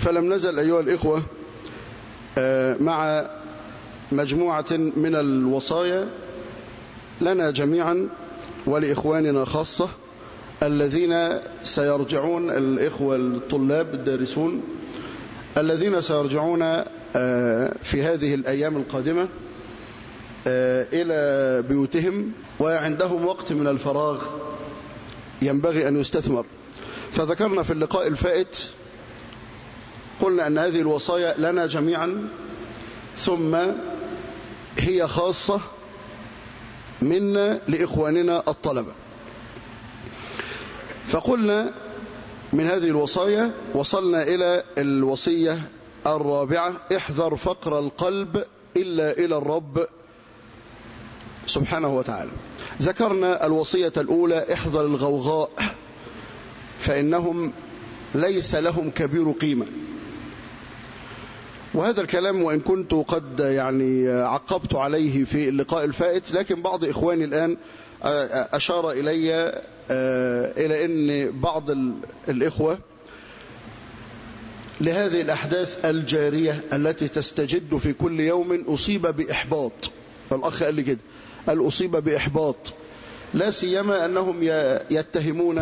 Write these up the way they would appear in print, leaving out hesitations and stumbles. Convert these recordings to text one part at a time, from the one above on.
فلم نزل أيها الإخوة مع مجموعة من الوصايا لنا جميعا ولإخواننا خاصة الذين سيرجعون، الإخوة الطلاب الدارسون الذين سيرجعون في هذه الأيام القادمة إلى بيوتهم وعندهم وقت من الفراغ ينبغي أن يستثمر. فذكرنا في اللقاء الفائت، قلنا أن هذه الوصايا لنا جميعا، ثم هي خاصة منا لإخواننا الطلبة. فقلنا من هذه الوصايا وصلنا إلى الوصية الرابعة: احذر فقر القلب إلا إلى الرب سبحانه وتعالى. ذكرنا الوصية الأولى: احذر الغوغاء فإنهم ليس لهم كبير قيمة. وهذا الكلام وإن كنت قد عقبت عليه في اللقاء الفائت، لكن بعض إخواني الآن أشار إلي إلى أن بعض الإخوة لهذه الأحداث الجارية التي تستجد في كل يوم أصيب بإحباط. فالأخ قال لي كده، قال أصيب بإحباط، لا سيما أنهم يتهمون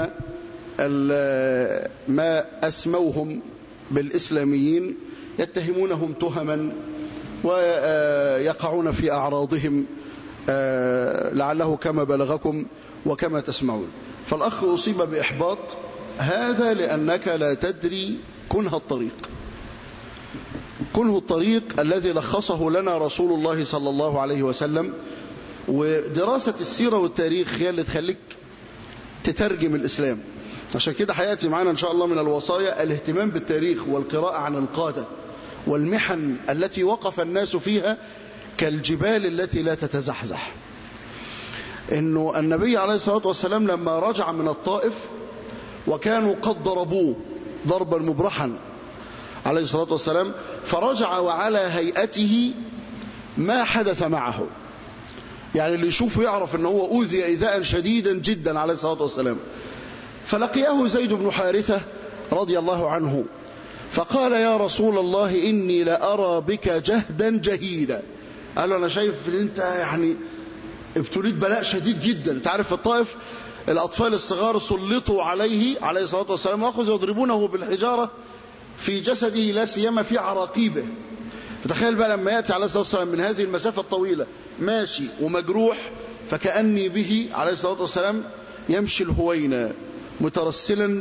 ما أسموهم بالإسلاميين، يتهمونهم تهما ويقعون في أعراضهم لعله كما بلغكم وكما تسمعون. فالأخ أصيب بإحباط، هذا لأنك لا تدري كنه الطريق، كنه الطريق الذي لخصه لنا رسول الله صلى الله عليه وسلم. ودراسة السيرة والتاريخ هي اللي تخليك تترجم الإسلام. عشان كده هيأتي معنا إن شاء الله من الوصايا الاهتمام بالتاريخ والقراءة عن القادة والمحن التي وقف الناس فيها كالجبال التي لا تتزحزح. إنه النبي عليه الصلاة والسلام لما رجع من الطائف وكانوا قد ضربوه ضربا مبرحا عليه الصلاة والسلام، فرجع وعلى هيئته ما حدث معه. يعني اللي يشوفه يعرف أنه هو أوذي إيذاء شديدا جدا عليه الصلاة والسلام. فلقيه زيد بن حارثة رضي الله عنه فقال: يا رسول الله إني لأرى بك جهدا جهيدا. قال له: أنا شايف أن أنت ابتليت بلاء شديد جدا. تعرف في الطائف الأطفال الصغار سلطوا عليه الصلاة والسلام وأخذوا يضربونه بالحجارة في جسده، لا سيما في عراقيبه. فتخيل بقى لما يأتي عليه الصلاة والسلام من هذه المسافة الطويلة ماشي ومجروح، فكأني به عليه الصلاة والسلام يمشي الهوينة مترسلا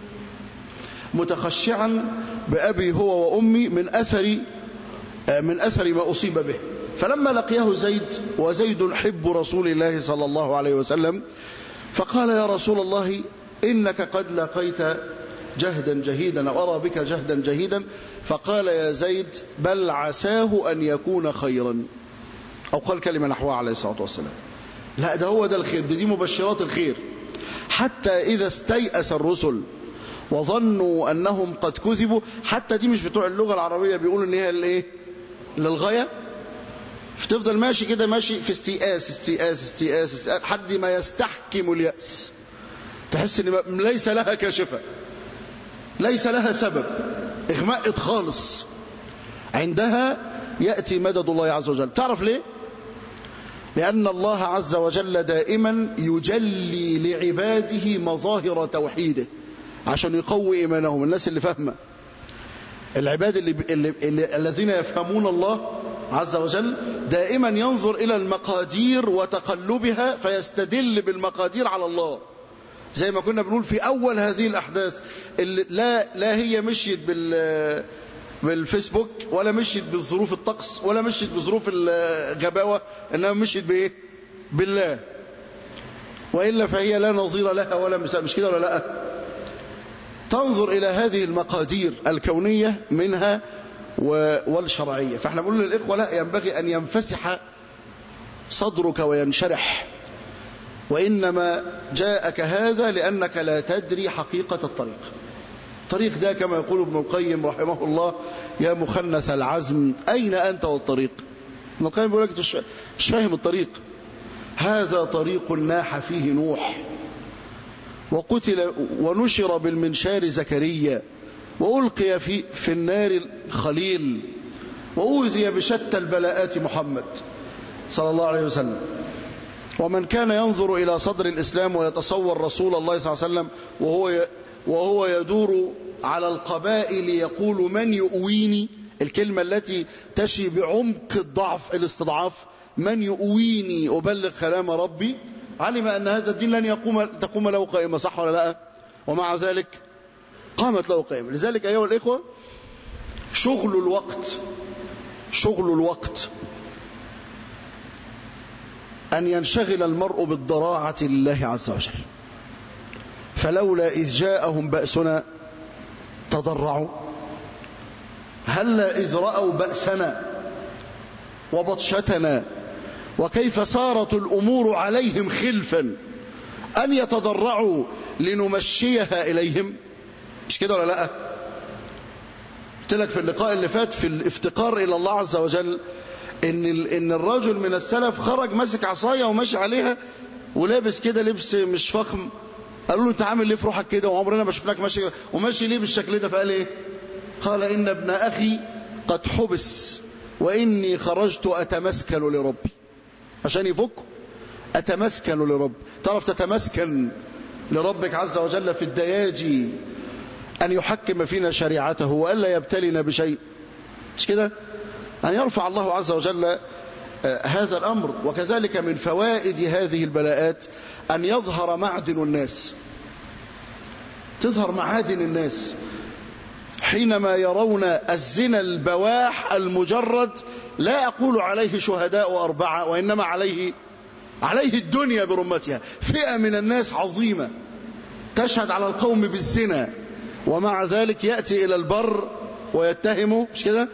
متخشعا بأبي هو وأمي من أثر ما أصيب به. فلما لقيه زيد، وزيد حب رسول الله صلى الله عليه وسلم، فقال: يا رسول الله إنك قد لقيت جهدا جهيدا أو أرى بك جهدا جهيدا. فقال: يا زيد بل عساه أن يكون خيرا، أو قال كلمة نحوها عليه الصلاة والسلام. لا، ده هو ده الخير، دي مبشرات الخير. حتى إذا استيأس الرسل وظنوا أنهم قد كذبوا، حتى دي مش بتوع اللغة العربية بيقولوا إن هي للغاية، فتفضل ماشي كده، ماشي في استيئاس استيئاس استيئاس استيئاس حد ما يستحكم اليأس، تحس إن ليس لها كاشفة، ليس لها سبب، إغماء خالص. عندها يأتي مدد الله عز وجل. تعرف ليه؟ لأن الله عز وجل دائما يجلي لعباده مظاهر توحيده عشان يقوي إيمانهم. الناس اللي فاهمة، العباد الذين يفهمون الله عز وجل دائما ينظر إلى المقادير وتقلبها فيستدل بالمقادير على الله. زي ما كنا بنقول في أول هذه الأحداث، لا هي مشيت بالفيسبوك، ولا مشيت بظروف الطقس، ولا مشيت بظروف الغباوة، إنما مشيت بإيه؟ بالله. وإلا فهي لا نظير لها ولا مثال. مش كده ولا لا؟ تنظر إلى هذه المقادير الكونية منها والشرعية. فاحنا بنقول للإخوة: لا، ينبغي أن ينفسح صدرك وينشرح، وإنما جاءك هذا لأنك لا تدري حقيقة الطريق. الطريق ده كما يقول ابن القيم رحمه الله: يا مخنث العزم أين أنت والطريق؟ ابن القيم بيقول لك مش فاهم الطريق. هذا طريق ناح فيه نوح، وقتل ونشر بالمنشار زكريا، وألقي في النار الخليل، وأوذي بشتى البلاءات محمد صلى الله عليه وسلم. ومن كان ينظر إلى صدر الإسلام ويتصور رسول الله صلى الله عليه وسلم وهو يدور على القبائل يقول من يؤويني، الكلمة التي تشي بعمق الضعف الاستضعاف، من يؤويني أبلغ كلام ربي، علم أن هذا الدين لن تقوم له قائمة، صح ولا لا؟ ومع ذلك قامت له قائمة. لذلك أيها الإخوة، شغل الوقت أن ينشغل المرء بالضراعة لله عز وجل. فلولا إذ جاءهم بأسنا تضرعوا، هلا إذ رأوا بأسنا وبطشتنا وكيف صارت الأمور عليهم خلفا أن يتضرعوا لنمشيها إليهم. مش كده ولا لا؟ قلت لك في اللقاء اللي فات في الافتقار إلى الله عز وجل إن الرجل من السلف خرج ماسك عصاية وماشي عليها ولابس كده لبس مش فخم. قالوا له أنت عامل ليه في روحك كده وعمرنا ما شفناك ماشي وماشي ليه بالشكل ده؟ فقال إيه؟ قال إن ابن أخي قد حبس وإني خرجت أتمسكن لربي. عشان يفكوا أتمسكن لربي. تعرف تتمسكن لربك عز وجل في الدياجي أن يحكم فينا شريعته وألا يبتلنا بشيء. مش كده؟ أن يرفع الله عز وجل هذا الأمر. وكذلك من فوائد هذه البلاءات أن يظهر معدن الناس، تظهر معادن الناس حينما يرون الزنا البواح المجرد. لا أقول عليه شهداء 4 وإنما عليه الدنيا برمتها. فئة من الناس عظيمة تشهد على القوم بالزنا ومع ذلك يأتي إلى البر ويتهمه. مش كده؟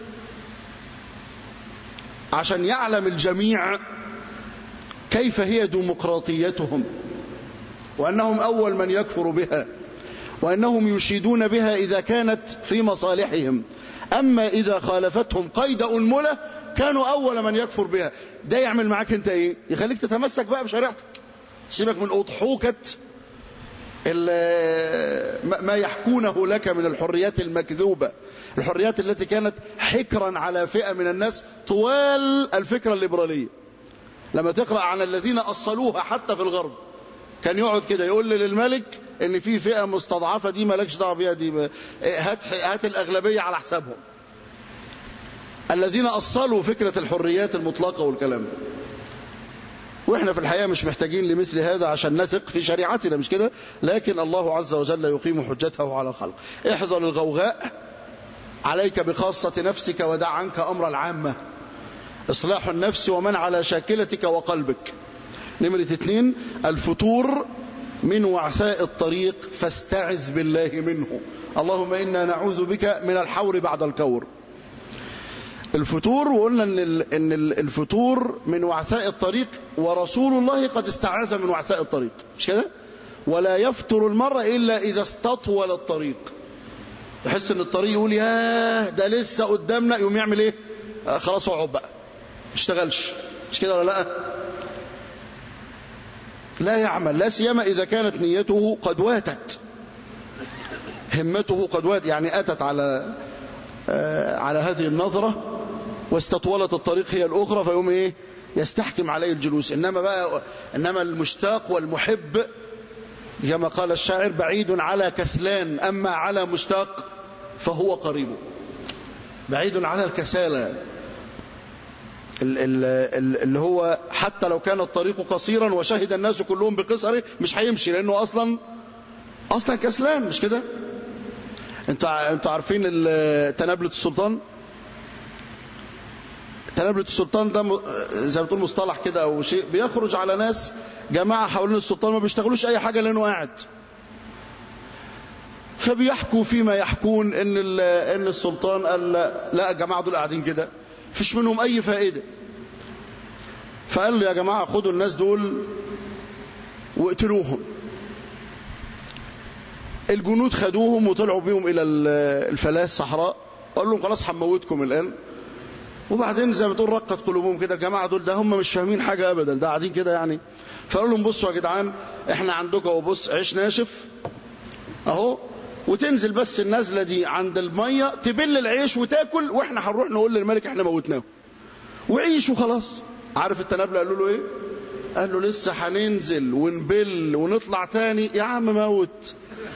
عشان يعلم الجميع كيف هي ديمقراطيتهم وأنهم أول من يكفر بها وأنهم يشيدون بها إذا كانت في مصالحهم، أما إذا خالفتهم قيد أنملة كانوا أول من يكفر بها. ده يعمل معاك أنت إيه؟ يخليك تتمسك بقى بشريعتك، سيبك من أضحوكة ما يحكونه لك من الحريات المكذوبة، الحريات التي كانت حكرا على فئة من الناس طوال الفكرة الليبرالية. لما تقرأ عن الذين أصلوها حتى في الغرب، كان يقعد كده يقول للملك ان في فئة مستضعفة دي مالكش دعوه بيها، دي هات الأغلبية على حسابهم. الذين أصلوا فكرة الحريات المطلقة والكلام ده. واحنا في الحقيقة مش محتاجين لمثل هذا عشان نثق في شريعتنا، مش كده؟ لكن الله عز وجل يقيم حجته على الخلق. احذر الغوغاء، عليك بخاصة نفسك ودع عنك أمر العامة. إصلاح النفس ومن على شاكلتك وقلبك. نمرة 2 الفتور من وعثاء الطريق فاستعذ بالله منه. اللهم إنا نعوذ بك من الحور بعد الكور. الفتور، وقلنا إن الفتور من وعثاء الطريق، ورسول الله قد استعاذ من وعثاء الطريق. مش كده؟ ولا يفتر المرء إلا إذا استطول الطريق. يحس إن الطريق يقول ياه ده لسه قدامنا، يقوم يعمل إيه؟ خلاص اقعد بقى ما اشتغلش. مش كده ولا لا؟ لا يعمل، لا سيما إذا كانت نيته قد واتت، همته قد واتت، يعني أتت على هذه النظرة واستطولت الطريق هي الأخرى، فيقوم إيه؟ يستحكم عليه الجلوس. إنما المشتاق والمحب كما قال الشاعر بعيد على كسلان، أما على مشتاق فهو قريب. بعيد على الكسالى اللي هو حتى لو كان الطريق قصيرا وشهد الناس كلهم بقصره مش هيمشي، لأنه أصلا كسلان. مش كده؟ انتوا عارفين تنابلة السلطان؟ تنابلة السلطان ده زي ما بتقول مصطلح كده أو شيء بيخرج على ناس جماعة حوالين السلطان ما بيشتغلوش أي حاجة لأنه قاعد، فبيحكوا فيما يحكون إن السلطان قال لا يا جماعة دول قاعدين كده فيش منهم أي فائدة، فقال له يا جماعة خدوا الناس دول واقتلوهم. الجنود خدوهم وطلعوا بيهم إلى الفلاة الصحراء، قال لهم خلاص هنموتكم الآن. وبعدين زي ما تقول رقت قلوبهم كده، الجماعة دول ده هم مش فاهمين حاجة أبدا، ده قاعدين كده يعني. فقالوا لهم بصوا يا جدعان احنا عندكم اهو، بص عيش ناشف اهو، وتنزل بس النزلة دي عند المية تبل العيش وتاكل، واحنا هنروح نقول للملك احنا موتناه وعيش وخلاص. عارف التنابلة قالوا له ايه؟ قال له لسه هننزل ونبل ونطلع تاني يا عم موت.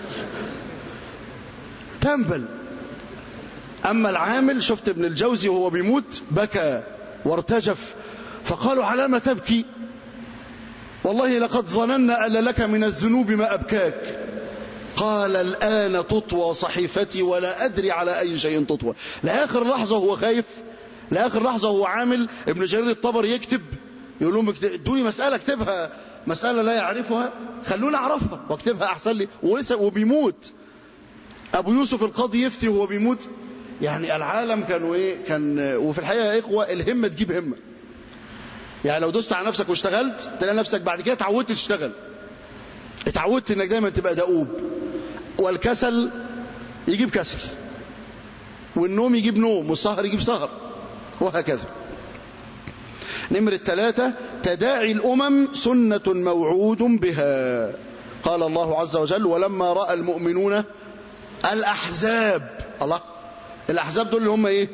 تنبل. أما العامل شفت ابن الجوزي وهو بيموت بكى وارتجف، فقالوا على ما تبكي؟ والله لقد ظننا أن لك من الذنوب ما أبكاك. قال الآن تطوى صحيفتي ولا أدري على أي شيء تطوى. لآخر لحظة هو خايف، لآخر لحظة هو عامل. ابن جرير الطبري يكتب يقول لهم ادوني مسألة اكتبها، مسألة لا يعرفها خلونا أعرفها واكتبها أحسن لي، ولسه وبيموت. أبو يوسف القاضي يفتي وهو بيموت. يعني العالم كانوا ايه؟ كان وفي الحقيقة يا إخوة الهمة تجيب همة. يعني لو دوست على نفسك واشتغلت تلاقي نفسك بعد كده اتعودت تشتغل، اتعودت انك دايما تبقى دؤوب. والكسل يجيب كسل، والنوم يجيب نوم، والسهر يجيب سهر، وهكذا. نمرة 3 تداعي الأمم سنة موعود بها. قال الله عز وجل ولما رأى المؤمنون الأحزاب. الله، الأحزاب دول اللي هم ايه؟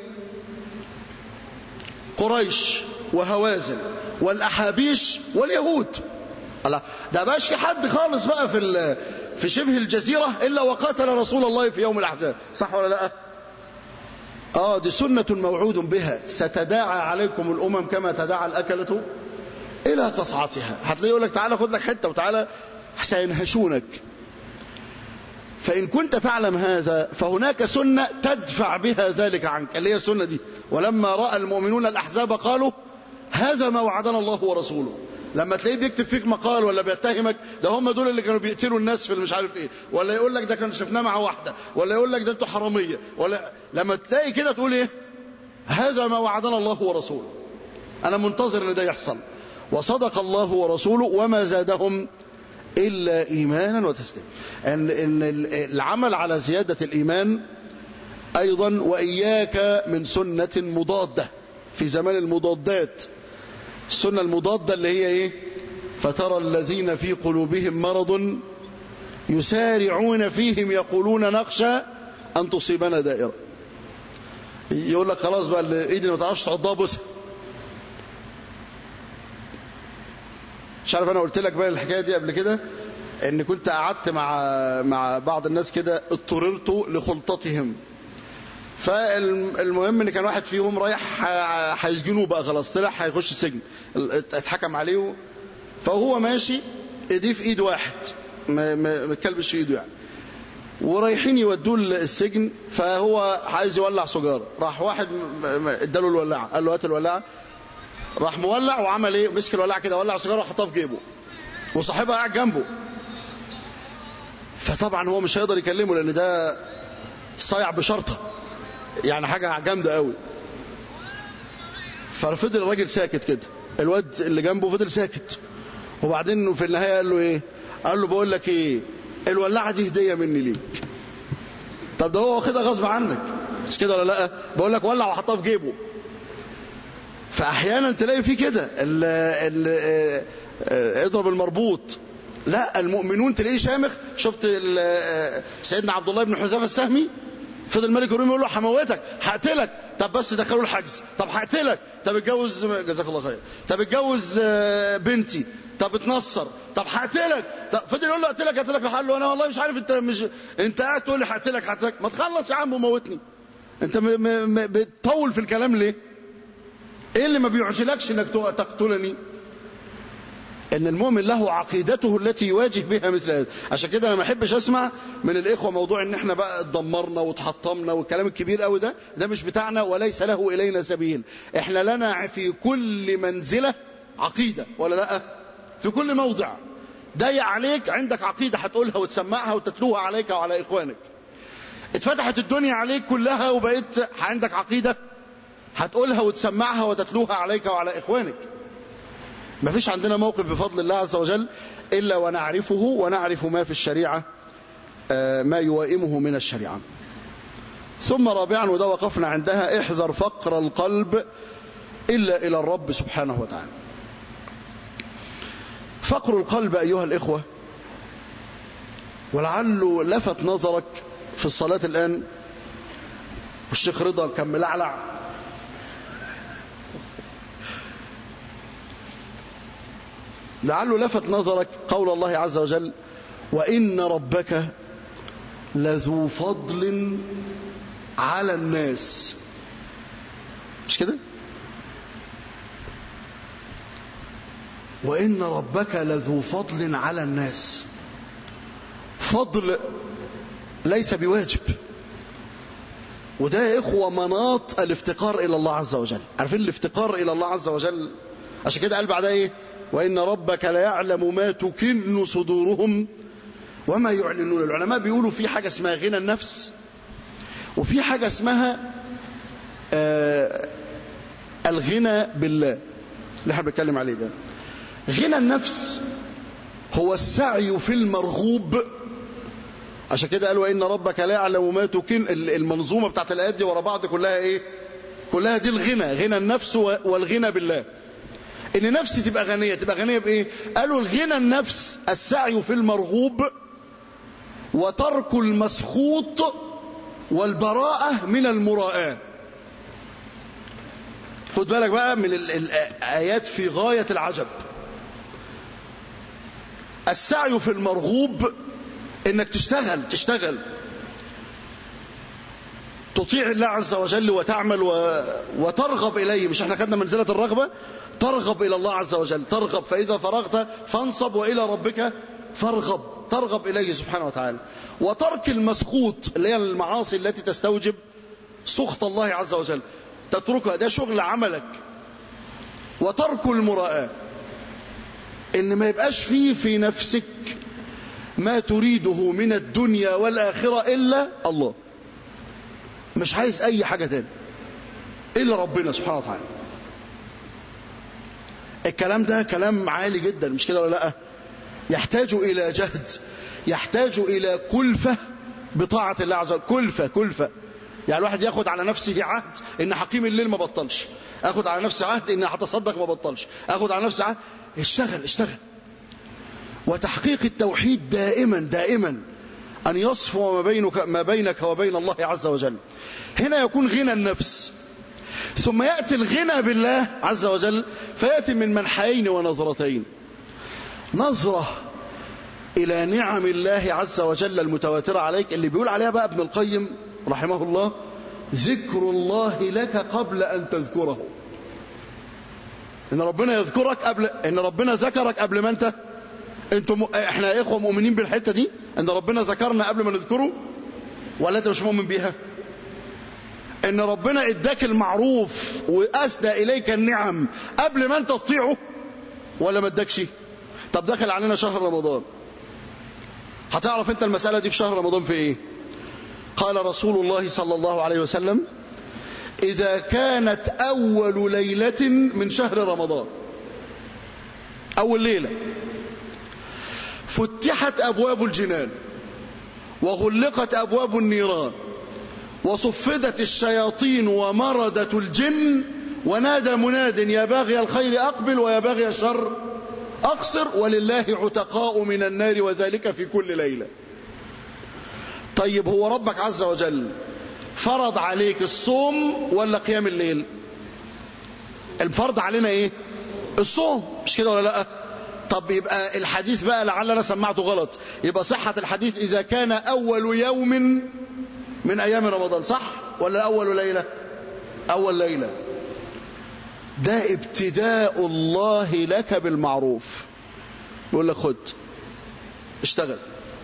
قريش وهوازن والأحابيش واليهود. الله، ده باش في حد خالص بقى في شبه الجزيرة إلا وقاتل رسول الله في يوم الأحزاب، صح ولا لا؟ دي سنة موعود بها. ستداعى عليكم الأمم كما تداعى الأكلة إلى قصعتها. هتلاقيه يقول لك تعالى خد لك حتة وتعالى سينهشونك. فإن كنت تعلم هذا فهناك سنة تدفع بها ذلك عنك، اللي هي السنة دي. ولما رأى المؤمنون الأحزاب قالوا هذا ما وعدنا الله ورسوله. لما تلاقيه بيكتب فيك مقال ولا بيتهمك ده هم دول اللي كانوا بيقتلوا الناس في مش عارف ايه، ولا يقول لك ده كان شفناه مع واحدة، ولا يقول لك ده انتوا حرامية، ولا لما تلاقي كده تقول ايه؟ هذا ما وعدنا الله ورسوله. انا منتظر ان ده يحصل. وصدق الله ورسوله وما زادهم إلا إيمانا وتسليما. إن العمل على زيادة الإيمان أيضا. وإياك من سنة مضادة في زمان المضادات. السنة المضادة اللي هي إيه؟ فترى الذين في قلوبهم مرض يسارعون فيهم يقولون نخشى أن تصيبنا دائرة. يقول لك خلاص بقى الإيد اللي ما تعرفش تعضها بوسها. مش عارف أنا قلت لك بقى الحكاية دي قبل كده، إن كنت قعدت مع بعض الناس كده اضطررت لخلطتهم. فالمهم ان كان واحد فيهم رايح هيسجنوه بقى خلاص، طلع هيخش السجن، اتحكم عليه. فهو ماشي ايديه في ايد واحد ما اتكلبش في ايده يعني، ورايحين يودوه السجن. فهو عايز يولع سجاره، راح واحد اداله الولاعه، قال له هات الولاعه. راح مولع وعمل ايه؟ مسك الولاعه كده ولع سجاره وحطها في جيبه، وصاحبها قاعد جنبه. فطبعا هو مش هيقدر يكلمه لان ده صايع بشرطه، يعني حاجة جامدة قوي. ففضل الراجل ساكت كده، الواد اللي جنبه فضل ساكت. وبعدين في النهاية قال له ايه؟ قال له بقول لك ايه، الولاعة دي هدية مني ليك. طب ده هو واخدها غصب عنك، مش كده ولا لا؟ بقول لك ولع وحطها في جيبه. فاحيانا تلاقي فيه كده اضرب المربوط. لا، المؤمنون تلاقيه شامخ. شفت سيدنا عبد الله بن حذافة السهمي، فضل الملك الرومي يقول له هموتك، هقتلك. طب بس دخلوا الحجز. طب هقتلك. طب اتجوز، جزاك الله خير. طب اتجوز بنتي. طب اتنصر. طب هقتلك. فضل يقول له هقتلك. قال له انا والله مش عارف، انت قاعد تقول لي هقتلك. ما تخلص يا عم وموتني. انت بتطول في الكلام ليه؟ ايه اللي ما بيعجلكش انك تقتلني؟ ان المؤمن له عقيدته التي يواجه بها مثل هذا. عشان كده انا ما احبش اسمع من الاخوه موضوع ان احنا بقى اتدمرنا واتحطمنا والكلام الكبير قوي ده مش بتاعنا وليس له الينا سبيل. احنا لنا في كل منزله عقيده، ولا لا؟ في كل موضع ضيق عليك عندك عقيده هتقولها وتسمعها وتتلوها عليك وعلى اخوانك. اتفتحت الدنيا عليك كلها وبقيت عندك عقيده هتقولها وتسمعها وتتلوها عليك وعلى اخوانك. ما فيش عندنا موقف بفضل الله عز وجل إلا ونعرفه ونعرف ما في الشريعة ما يوائمه من الشريعة. ثم رابعا، وده وقفنا عندها، احذر فقر القلب إلا إلى الرب سبحانه وتعالى. فقر القلب أيها الإخوة، ولعله لفت نظرك في الصلاة الآن والشيخ رضا كان ملعلع، لعله لفت نظرك قول الله عز وجل: وإن ربك لذو فضل على الناس. مش كده؟ وإن ربك لذو فضل على الناس. فضل ليس بواجب، وده يا إخوة مناط الافتقار إلى الله عز وجل. عارفين الافتقار إلى الله عز وجل؟ عشان كده قال بعدها إيه؟ وإن ربك ليعلم ما تكن صدورهم وما يعلنون. العلماء بيقولوا في حاجة اسمها غنى النفس، وفي حاجة اسمها الغنى بالله اللي احنا بنتكلم عليه ده. غنى النفس هو السعي في المرغوب. عشان كده قال وإن ربك لا يعلم ما تكن. المنظومة بتاعت الآيات دي ورا بعض كلها إيه؟ كلها دي الغنى، غنى النفس والغنى بالله. إن نفسي تبقى غنية، تبقى غنية بإيه؟ قالوا الغنى النفس السعي في المرغوب وترك المسخوط والبراءة من المراءة. خد بالك بقى من الآيات في غاية العجب. السعي في المرغوب إنك تشتغل تطيع الله عز وجل وتعمل وترغب إليه. مش احنا خدنا منزلة الرغبة؟ ترغب إلى الله عز وجل، ترغب فإذا فرغت فانصب وإلى ربك فارغب، ترغب إليه سبحانه وتعالى. وترك المسخوط اللي هي المعاصي التي تستوجب سخط الله عز وجل، تتركها، ده شغل عملك. وترك المراءة، إن ما يبقاش فيه في نفسك ما تريده من الدنيا والآخرة إلا الله، مش عايز أي حاجة تاني إلا ربنا سبحانه وتعالى. الكلام ده كلام عالي جدا، مش كده ولا لا؟ يحتاج إلى جهد، يحتاج إلى كلفة بطاعة الله عز وجل. كلفة يعني الواحد ياخد على نفسه عهد إن حقيم الليل ما بطلش، أخد على نفسي عهد إن هتصدق ما بطلش، أخد على نفسي عهد اشتغل. وتحقيق التوحيد دائما أن يصفو ما بينك وبين الله عز وجل. هنا يكون غنى النفس. ثم يأتي الغنى بالله عز وجل، فيأتي من منحين ونظرتين. نظرة إلى نعم الله عز وجل المتواترة عليك، اللي بيقول عليها بقى ابن القيم رحمه الله: ذكر الله لك قبل أن تذكره. إن ربنا يذكرك قبل، إن ربنا ذكرك قبل ما أنت. إحنا يا إخوة مؤمنين بالحتة دي، إن ربنا ذكرنا قبل ما نذكره، ولا أنت مش مؤمن بيها؟ إن ربنا إداك المعروف وأسدى إليك النعم قبل ما أنت تطيعه، ولا ما إداكش؟ طب دخل علينا شهر رمضان، هتعرف أنت المسألة دي في شهر رمضان في إيه؟ قال رسول الله صلى الله عليه وسلم: إذا كانت أول ليلة من شهر رمضان، أول ليلة، فتحت أبواب الجنان وغلقت أبواب النيران وصفدت الشياطين ومردت الجن، ونادى مناد: يا باغي الخير أقبل ويا باغي الشر أقصر، ولله عتقاء من النار وذلك في كل ليلة. طيب هو ربك عز وجل فرض عليك الصوم ولا قيام الليل؟ الفرض علينا ايه؟ الصوم، مش كده ولا لا؟ طب يبقى الحديث بقى لعل انا سمعته غلط، يبقى صحة الحديث إذا كان أول يوم من أيام رمضان، صح ولا أول ليلة؟ أول ليلة. ده ابتداء الله لك بالمعروف، يقول لك خد اشتغل.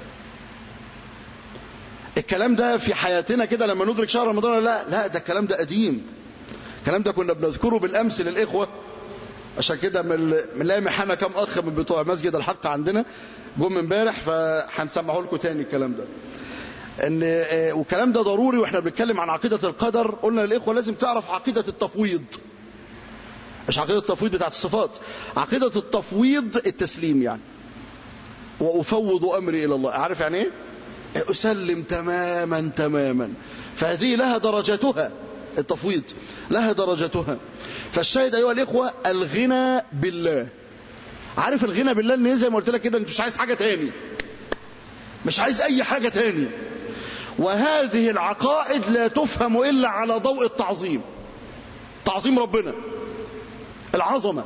الكلام ده في حياتنا كده لما ندرك شهر رمضان، لا ده الكلام ده قديم. الكلام ده كنا بنذكره بالأمس للإخوة. عشان كده بنلاقي محانا كم أخ من بتوع مسجد الحق عندنا جم امبارح، فهنسمعه لكم تاني الكلام ده. والكلام ده ضروري. واحنا بنتكلم عن عقيدة القدر قلنا للإخوة لازم تعرف عقيدة التفويض، مش عقيدة التفويض بتاعت الصفات، عقيدة التفويض التسليم يعني. وأفوض أمري إلى الله، عارف يعني إيه؟ أسلم تماما. فهذه لها درجاتها، التفويض لها درجاتها. فالشاهد أيها الإخوة الغنى بالله. عارف الغنى بالله إن زي ما قلت لك كده، أنت مش عايز حاجة تاني، مش عايز أي حاجة تاني. وهذه العقائد لا تفهم إلا على ضوء التعظيم، تعظيم ربنا، العظمة.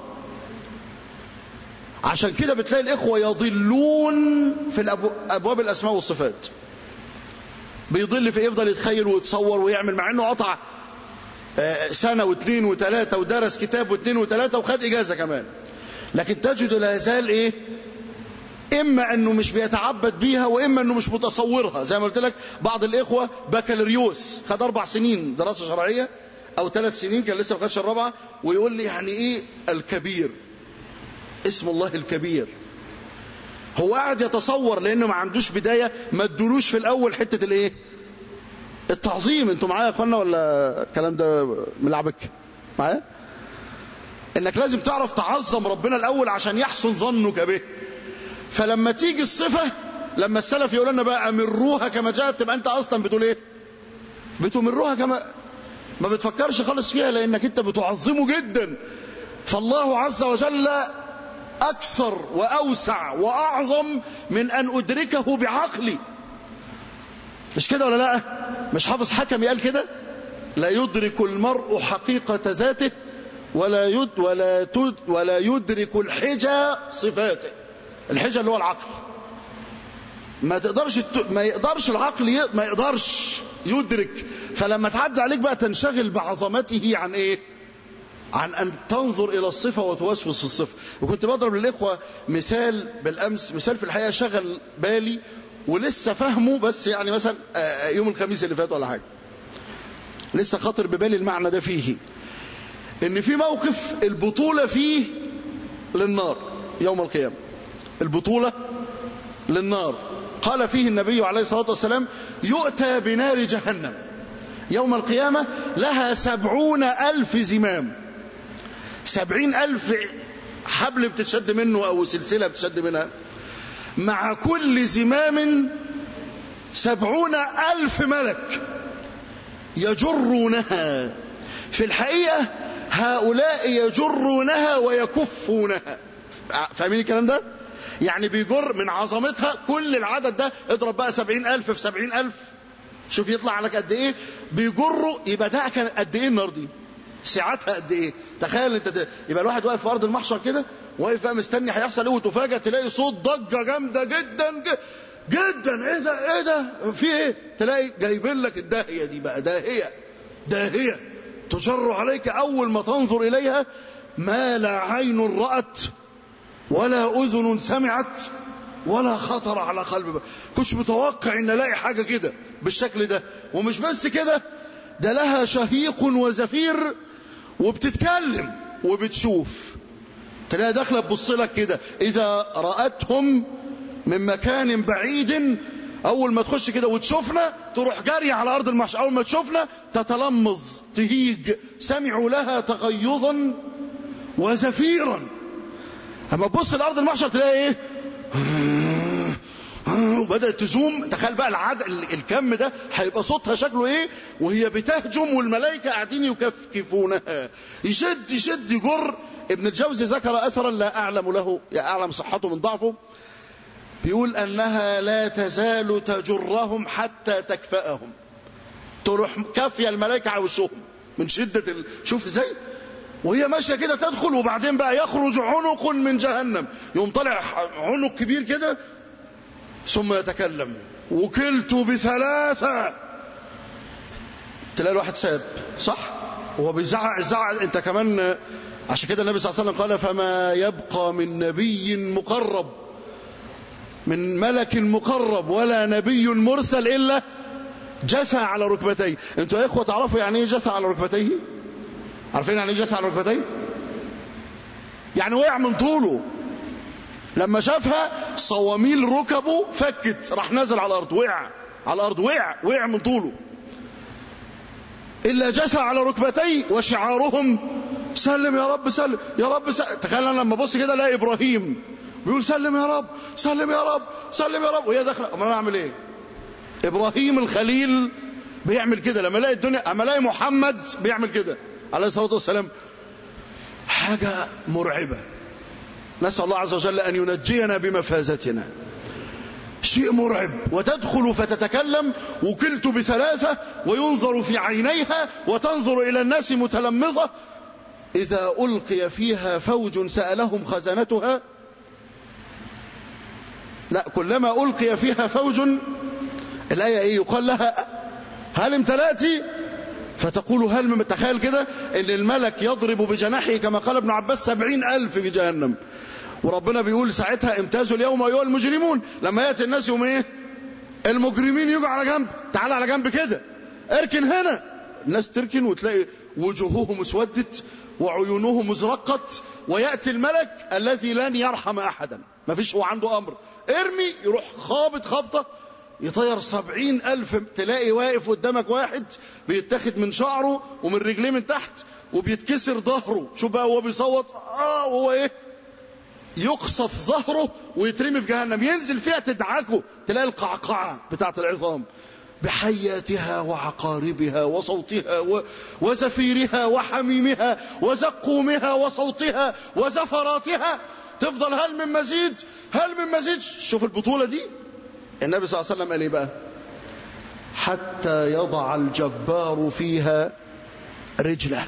عشان كده بتلاقي الإخوة يضلون في أبواب الأسماء والصفات. بيضل في يفضل يتخيل ويتصور ويعمل، مع أنه قطع سنة واثنين وثلاثة ودرس كتاب واثنين وثلاثة وخد إجازة كمان، لكن تجد لا يزال إيه؟ إما أنه مش بيتعبد بيها، وإما أنه مش متصورها. زي ما قلت لك بعض الإخوة بكالوريوس خد 4 سنين دراسة شرعية أو 3 سنين، كان لسه ما خدش الرابعة، ويقول لي يعني إيه الكبير؟ اسم الله الكبير. هو قاعد يتصور لأنه ما عندوش بداية، ما ادولوش في الأول حتة الإيه؟ التعظيم. انتوا معايا يا اخوانا ولا الكلام ده ملعبك معايا؟ انك لازم تعرف تعظم ربنا الاول عشان يحسن ظنك به. فلما تيجي الصفة، لما السلف يقول لنا بقى امروها كما جاءت، تبقى انت اصلا بتقول ايه؟ بتمروها كما، ما بتفكرش خالص فيها، لانك انت بتعظمه جدا. فالله عز وجل اكثر واوسع واعظم من ان ادركه بعقلي. مش كده ولا لا؟ مش حافظ حكمي قال كده؟ لا يدرك المرء حقيقة ذاته ولا يدرك الحجة صفاته. الحجة اللي هو العقل. ما يقدرش العقل ما يقدرش يدرك. فلما تعدي عليك بقى تنشغل بعظمته عن ايه؟ عن أن تنظر إلى الصفة وتوسوس في الصفة. وكنت بضرب للإخوة مثال بالأمس، مثال في الحقيقة شغل بالي ولسه فهمه، بس يعني مثلا يوم الخميس اللي فات ولا حاجة، لسه خاطر ببالي المعنى ده فيه، ان في موقف البطولة فيه للنار يوم القيامة. البطولة للنار، قال فيه النبي عليه الصلاة والسلام: يؤتى بنار جهنم يوم القيامة لها 70,000 زمام. 70,000 حبل بتتشد منه أو سلسلة بتتشد منها، مع كل زمام 70,000 ملك يجرونها. في الحقيقة هؤلاء يجرونها ويكفونها. فاهمين الكلام ده؟ يعني بيجر من عظمتها كل العدد ده، اضرب بقى 70,000 في 70,000، شوف يطلع لك قد ايه بيجروا. يبقى ده كان قد ايه النار دي؟ ساعتها قد ايه؟ تخيل انت يبقى الواحد واقف في ارض المحشر كده، واقف بقى مستني هيحصل ايه، وتفاجئ تلاقي صوت ضجه جامده جدا جدا. ايه ده؟ ايه ده؟ في ايه؟ تلاقي جايبين لك الداهيه دي بقى، داهيه تجر عليك اول ما تنظر اليها، ما لا عين رأت ولا اذن سمعت ولا خطر على قلب بقى. كنتش متوقع ان الاقي حاجه كده بالشكل ده. ومش بس كده، ده لها شهيق وزفير، وبتتكلم وبتشوف. تلاقي داخله تبص لك كده، اذا رأتهم من مكان بعيد، اول ما تخش كده وتشوفنا تروح جاريه على ارض المحشر، اول ما تشوفنا تتلمظ تهيج. سمعوا لها تغيظا وزفيرا. اما تبص لارض المحشر تلاقي ايه؟ وبدأت تزوم. تخيل بقى الكم ده هيبقى صوتها شكله ايه وهي بتهجم، والملائكة قاعدين يكفكفونها. يشد يجر. ابن الجوزي ذكر أثرا لا أعلم له، أعلم صحته من ضعفه، بيقول أنها لا تزال تجرهم حتى تكفأهم. تروح كافية الملائكة على وشهم من شدة شوف ازاي وهي ماشية كده تدخل، وبعدين بقى يخرج عنق من جهنم، يوم طلع عنق كبير كده، ثم يتكلم: وكلت ب3. تلاقي الواحد ساب صح وهو بيزعق انت كمان. عشان كده النبي صلى الله عليه وسلم قال: فما يبقى من نبي مقرب، من ملك مقرب، ولا نبي مرسل إلا جثى على ركبتيه. انتوا يا اخوة تعرفوا يعني ايه جثى على ركبتيه؟ عارفين يعني ايه جثى على ركبتيه؟ يعني وقع من طوله. لما شافها صواميل ركبه فكت، راح نازل على الارض، وقع على الارض، وقع من طوله. الا جثى على ركبتيه وشعارهم: سلم يا رب، سلم يا رب، سلم. تخيل انا لما ابص كده الاقي ابراهيم بيقول: سلم يا رب، سلم يا رب، سلم يا رب، وهي داخله. امال انا اعمل ايه؟ ابراهيم الخليل بيعمل كده لما الاقي الدنيا، اما الاقي محمد بيعمل كده عليه الصلاه والسلام. حاجه مرعبه. نسال الله عز وجل ان ينجينا بمفازتنا. شيء مرعب. وتدخل فتتكلم وكلت بثلاثة وينظر في عينيها وتنظر إلى الناس متلمظة. إذا ألقي فيها فوج سألهم خزنتها، لا، كلما ألقي فيها فوج، الآية إيه؟ يقال لها هل امتلأت؟ فتقول هل. تخيل كده ان الملك يضرب بجناحه كما قال ابن عباس 70,000 في جهنم، وربنا بيقول ساعتها امتازوا اليوم ايها المجرمون. لما ياتي الناس يوم ايه؟ المجرمين يجوا على جنب، تعال على جنب كده، اركن هنا. الناس تركن وتلاقي وجوههم اسودت وعيونهم ازرقت، وياتي الملك الذي لن يرحم احدا، ما فيش هو عنده امر، ارمي، يروح خابط خبطه يطير 70,000. تلاقي واقف قدامك واحد بيتاخد من شعره ومن رجليه من تحت وبيتكسر ظهره. شوف بقى هو بيصوت وهو ايه؟ يقصف ظهره ويترمي في جهنم، ينزل فيها تدعكه، تلاقي القعقعة بتاعت العظام بحياتها وعقاربها وصوتها وزفيرها وحميمها وزقومها وصوتها وزفراتها، تفضل هل من مزيد، هل من مزيد. شوف البطولة دي. النبي صلى الله عليه وسلم قال ايه بقى؟ حتى يضع الجبار فيها رجله.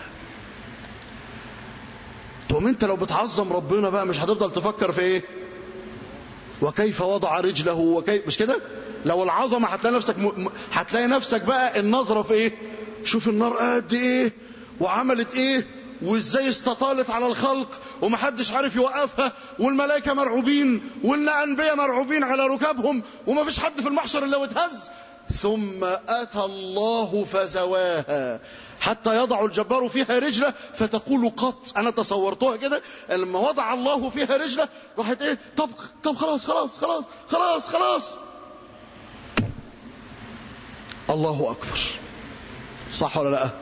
تقوم انت لو بتعظم ربنا بقى مش هتفضل تفكر في ايه؟ وكيف وضع رجله وكيف، مش كده؟ لو العظمه هتلاقي نفسك بقى النظره في ايه؟ شوف النار قد ايه وعملت ايه وازاي استطالت على الخلق ومحدش عارف يوقفها، والملائكه مرعوبين والانبياء مرعوبين على ركابهم وما فيش حد في المحشر الا واتهز. ثم اتى الله فزواها حتى يضع الجبار فيها رجله فتقول قط. انا تصورتها كده لما وضع الله فيها رجله راحت ايه؟ طب خلاص خلاص خلاص خلاص خلاص. الله اكبر، صح ولا لا؟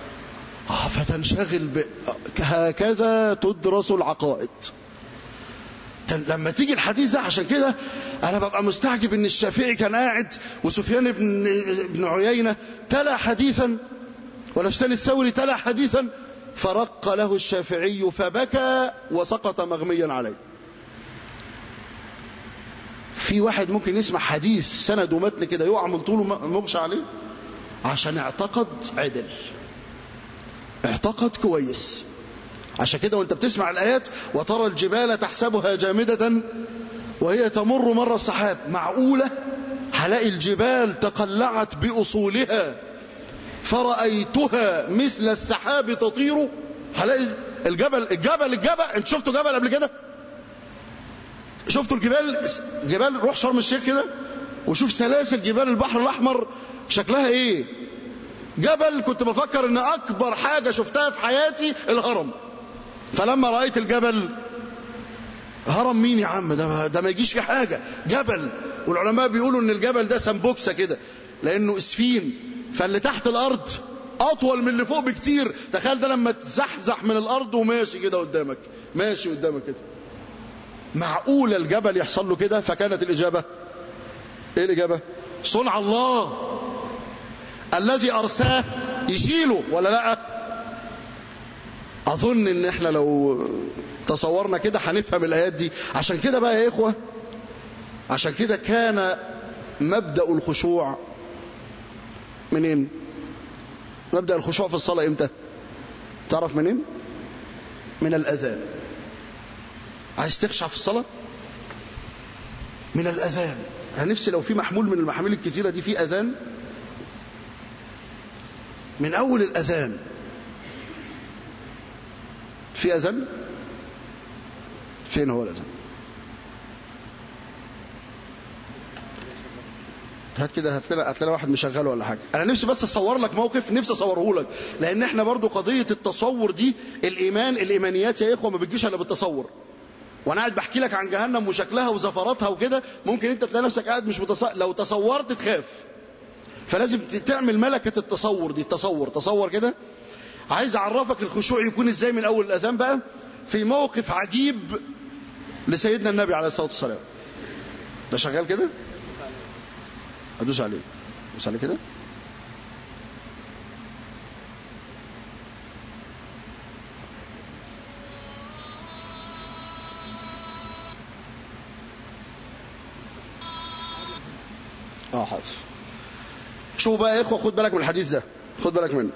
فتنشغل هكذا تدرس العقائد. لما تيجي الحديث ده، عشان كده انا ببقى مستعجب ان الشافعي كان قاعد وسفيان بن عيينة تلا حديثا ولسان الثوري تلا حديثا، فرق له الشافعي فبكى وسقط مغميا عليه. في واحد ممكن يسمع حديث سند ومتن كده يقع من طوله مغشى عليه عشان اعتقد عدل، اعتقد كويس. عشان كده وانت بتسمع الآيات وترى الجبال تحسبها جامدة وهي تمر مر السحاب، معقولة هلاقي الجبال تقلعت بأصولها فرأيتها مثل السحاب تطير؟ هلاقي الجبل انت شفتوا جبل قبل كده؟ شفتوا جبال روح شرم الشيخ كده وشوف سلاسل جبال البحر الأحمر شكلها ايه؟ جبل كنت بفكر ان اكبر حاجة شفتها في حياتي الهرم، فلما رأيت الجبل، هرم مين يا عم ده ما يجيش في حاجة، جبل. والعلماء بيقولوا ان الجبل ده سمبوكسة كده لانه اسفين، فاللي تحت الارض اطول من اللي فوق بكتير. تخيل ده لما تزحزح من الارض وماشي كده قدامك، ماشي قدامك كده، معقول الجبل يحصل له كده؟ فكانت الإجابة ايه؟ الإجابة صنع الله الذي أرساه يشيله ولا لا؟ أظن إن إحنا لو تصورنا كده هنفهم الآيات دي. عشان كده بقى يا إخوة، عشان كده كان مبدأ الخشوع منين؟ مبدأ الخشوع في الصلاة إمتى؟ تعرف منين؟ من الأذان. عايز تخشع في الصلاة؟ من الأذان. أنا نفسي لو في محمول من المحاميل الكتيرة دي في أذان، من أول الأذان في أذان. فين هو الأذان؟ هات كده، هات لنا واحد مشغله ولا حاجة. أنا نفسي بس أصور لك موقف، نفسي أصوره لك، لأن إحنا برضو قضية التصور دي، الإيمانيات يا إخوة ما بتجيش إلا بالتصور. وانا قاعد بحكي لك عن جهنم وشكلها وزفراتها وكده، ممكن انت تلاقي نفسك قاعد مش لو تصورت تخاف. فلازم تعمل ملكة التصور دي. تصور كده. عايز اعرفك الخشوع يكون ازاي من اول الاذان بقى، في موقف عجيب لسيدنا النبي عليه الصلاة والسلام. ده شغال كده؟ ادوس عليه، ادوس عليه كده. حاضر. شوفوا بقى يا إخوة، خد بالك من الحديث ده، خد بالك منه.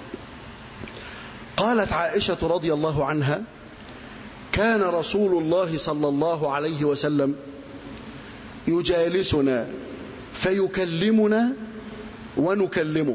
قالت عائشة رضي الله عنها: كان رسول الله صلى الله عليه وسلم يجالسنا فيكلمنا ونكلمه،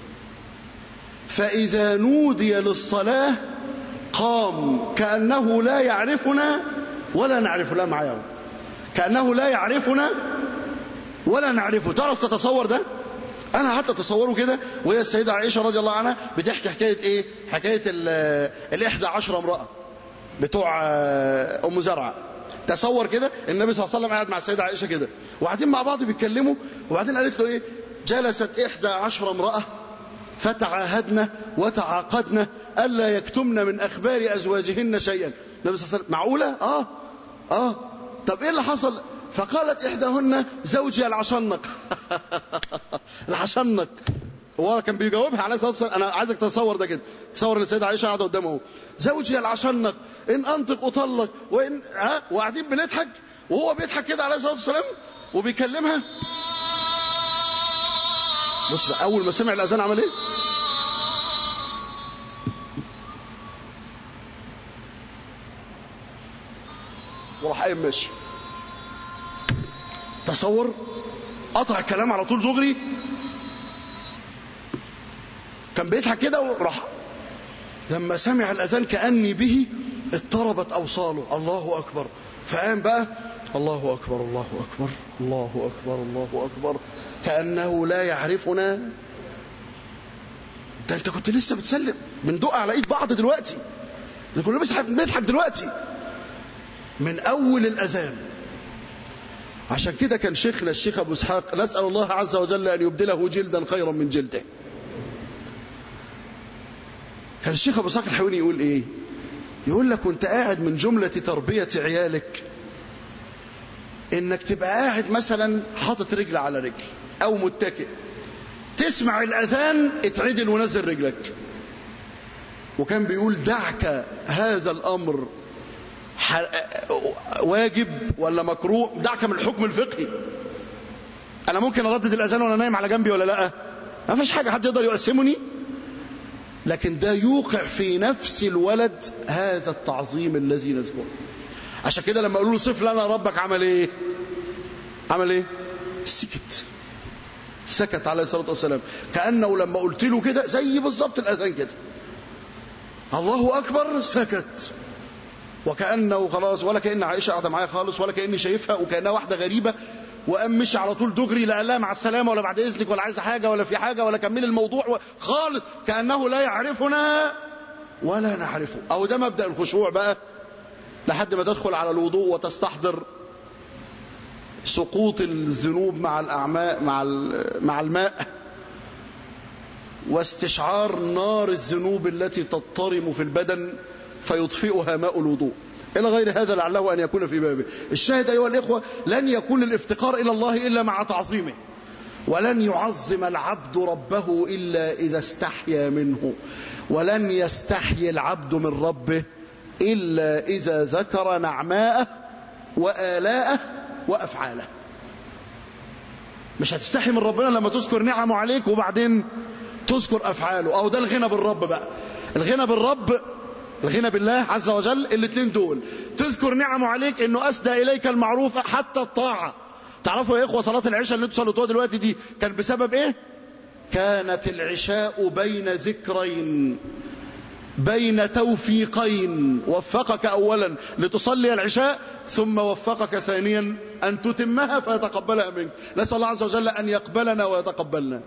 فإذا نودي للصلاة قام كأنه لا يعرفنا ولا نعرف. لا معايا، كأنه لا يعرفنا ولا نعرفه. تعرف تتصور ده؟ أنا حتى تصوره كده، وهي السيدة عائشة رضي الله عنها بتحكي حكاية إيه؟ حكاية 11 امرأة بتوع أم زرعة. تصور كده النبي صلى الله عليه وسلم قاعد مع السيدة عائشة كده، وقاعدين مع بعض بيتكلموا، وبعدين قالت له إيه؟ جلست 11 امرأة فتعاهدنا وتعاقدنا ألا يكتمن من أخبار أزواجهن شيئا. النبي صلى الله عليه وسلم: معقولة؟ طب إيه اللي حصل؟ فقالت إحداهن: زوجي العشنق. العشنق. هو كان بيجاوبها عليه الصلاة والسلام. أنا عايزك تتصور ده كده، تصور ان السيدة عائشة قاعدة قدامه، زوجي العشنق إن أنطق أطلق وإن وقاعدين بنضحك، وهو بيضحك كده عليه الصلاة والسلام وبيكلمها. بص بقى، أول ما سمع الأذان عمل إيه؟ وراح قايم ماشي. تصور، قطع الكلام على طول دغري. كان بيضحك كده وراح لما سمع الأذان كأني به اضطربت أوصاله. الله أكبر. فقام بقى: الله أكبر الله أكبر الله أكبر الله أكبر، كأنه لا يعرفنا. ده أنت كنت لسه بتسلم، بندق على إيد بعض دلوقتي، ده كنا لسه بنضحك دلوقتي من أول الأذان. عشان كده كان شيخنا الشيخ أبو إسحاق، نسأل الله عز وجل أن يبدله جلدا خيرا من جلده، كان الشيخ أبو إسحاق الحويني يقول إيه؟ يقول لك: وانت قاعد من جملة تربية عيالك إنك تبقى قاعد مثلا حاطط رجل على رجل أو متكئ، تسمع الأذان اتعدل ونزل رجلك. وكان بيقول: دعك هذا الأمر واجب ولا مكروه، دعك من الحكم الفقهي. أنا ممكن أردد الأذان وأنا نايم على جنبي ولا لأ؟ ما فيش حاجة حد يقدر يقسمني، لكن ده يوقع في نفس الولد هذا التعظيم الذي نذكره. عشان كده لما قالوا له: صف لنا ربك، عمل ايه؟ عمل ايه؟ سكت عليه الصلاة والسلام، كأنه لما قلت له كده زي بالظبط الأذان كده، الله أكبر، سكت، وكأنه خلاص، ولا كأن عائشة قاعدة معايا خالص، ولا كأني شايفها، وكأنها واحدة غريبة. وقام مشي على طول دغري، لا قال لها مع السلامة ولا بعد إذنك ولا عايزة حاجة ولا في حاجة ولا كمل الموضوع خالص، كأنه لا يعرفنا ولا نعرفه. أو ده مبدأ الخشوع بقى، لحد ما تدخل على الوضوء وتستحضر سقوط الذنوب مع الأعماء مع الماء، واستشعار نار الذنوب التي تضطرم في البدن فيطفئها ماء الوضوء، إلى غير هذا لعله أن يكون في بابه. الشاهد أيها الإخوة، لن يكون الافتقار إلى الله إلا مع تعظيمه، ولن يعظم العبد ربه إلا إذا استحيا منه، ولن يستحي العبد من ربه إلا إذا ذكر نعماءه وآلاءه وأفعاله. مش هتستحي من ربنا لما تذكر نعمه عليك وبعدين تذكر أفعاله. أو ده الغنى بالرب بقى، الغنى بالرب، الغنى بالله عز وجل، الاثنين دول، تذكر نعمه عليك انه اسدى اليك المعروف حتى الطاعه. تعرفوا يا اخوه صلاه العشاء اللي انتوا صليتوها دلوقتي دي كان بسبب ايه؟ كانت العشاء بين ذكرين، بين توفيقين، وفقك اولا لتصلي العشاء، ثم وفقك ثانيا ان تتمها فيتقبلها منك. نسال الله عز وجل ان يقبلنا ويتقبلنا.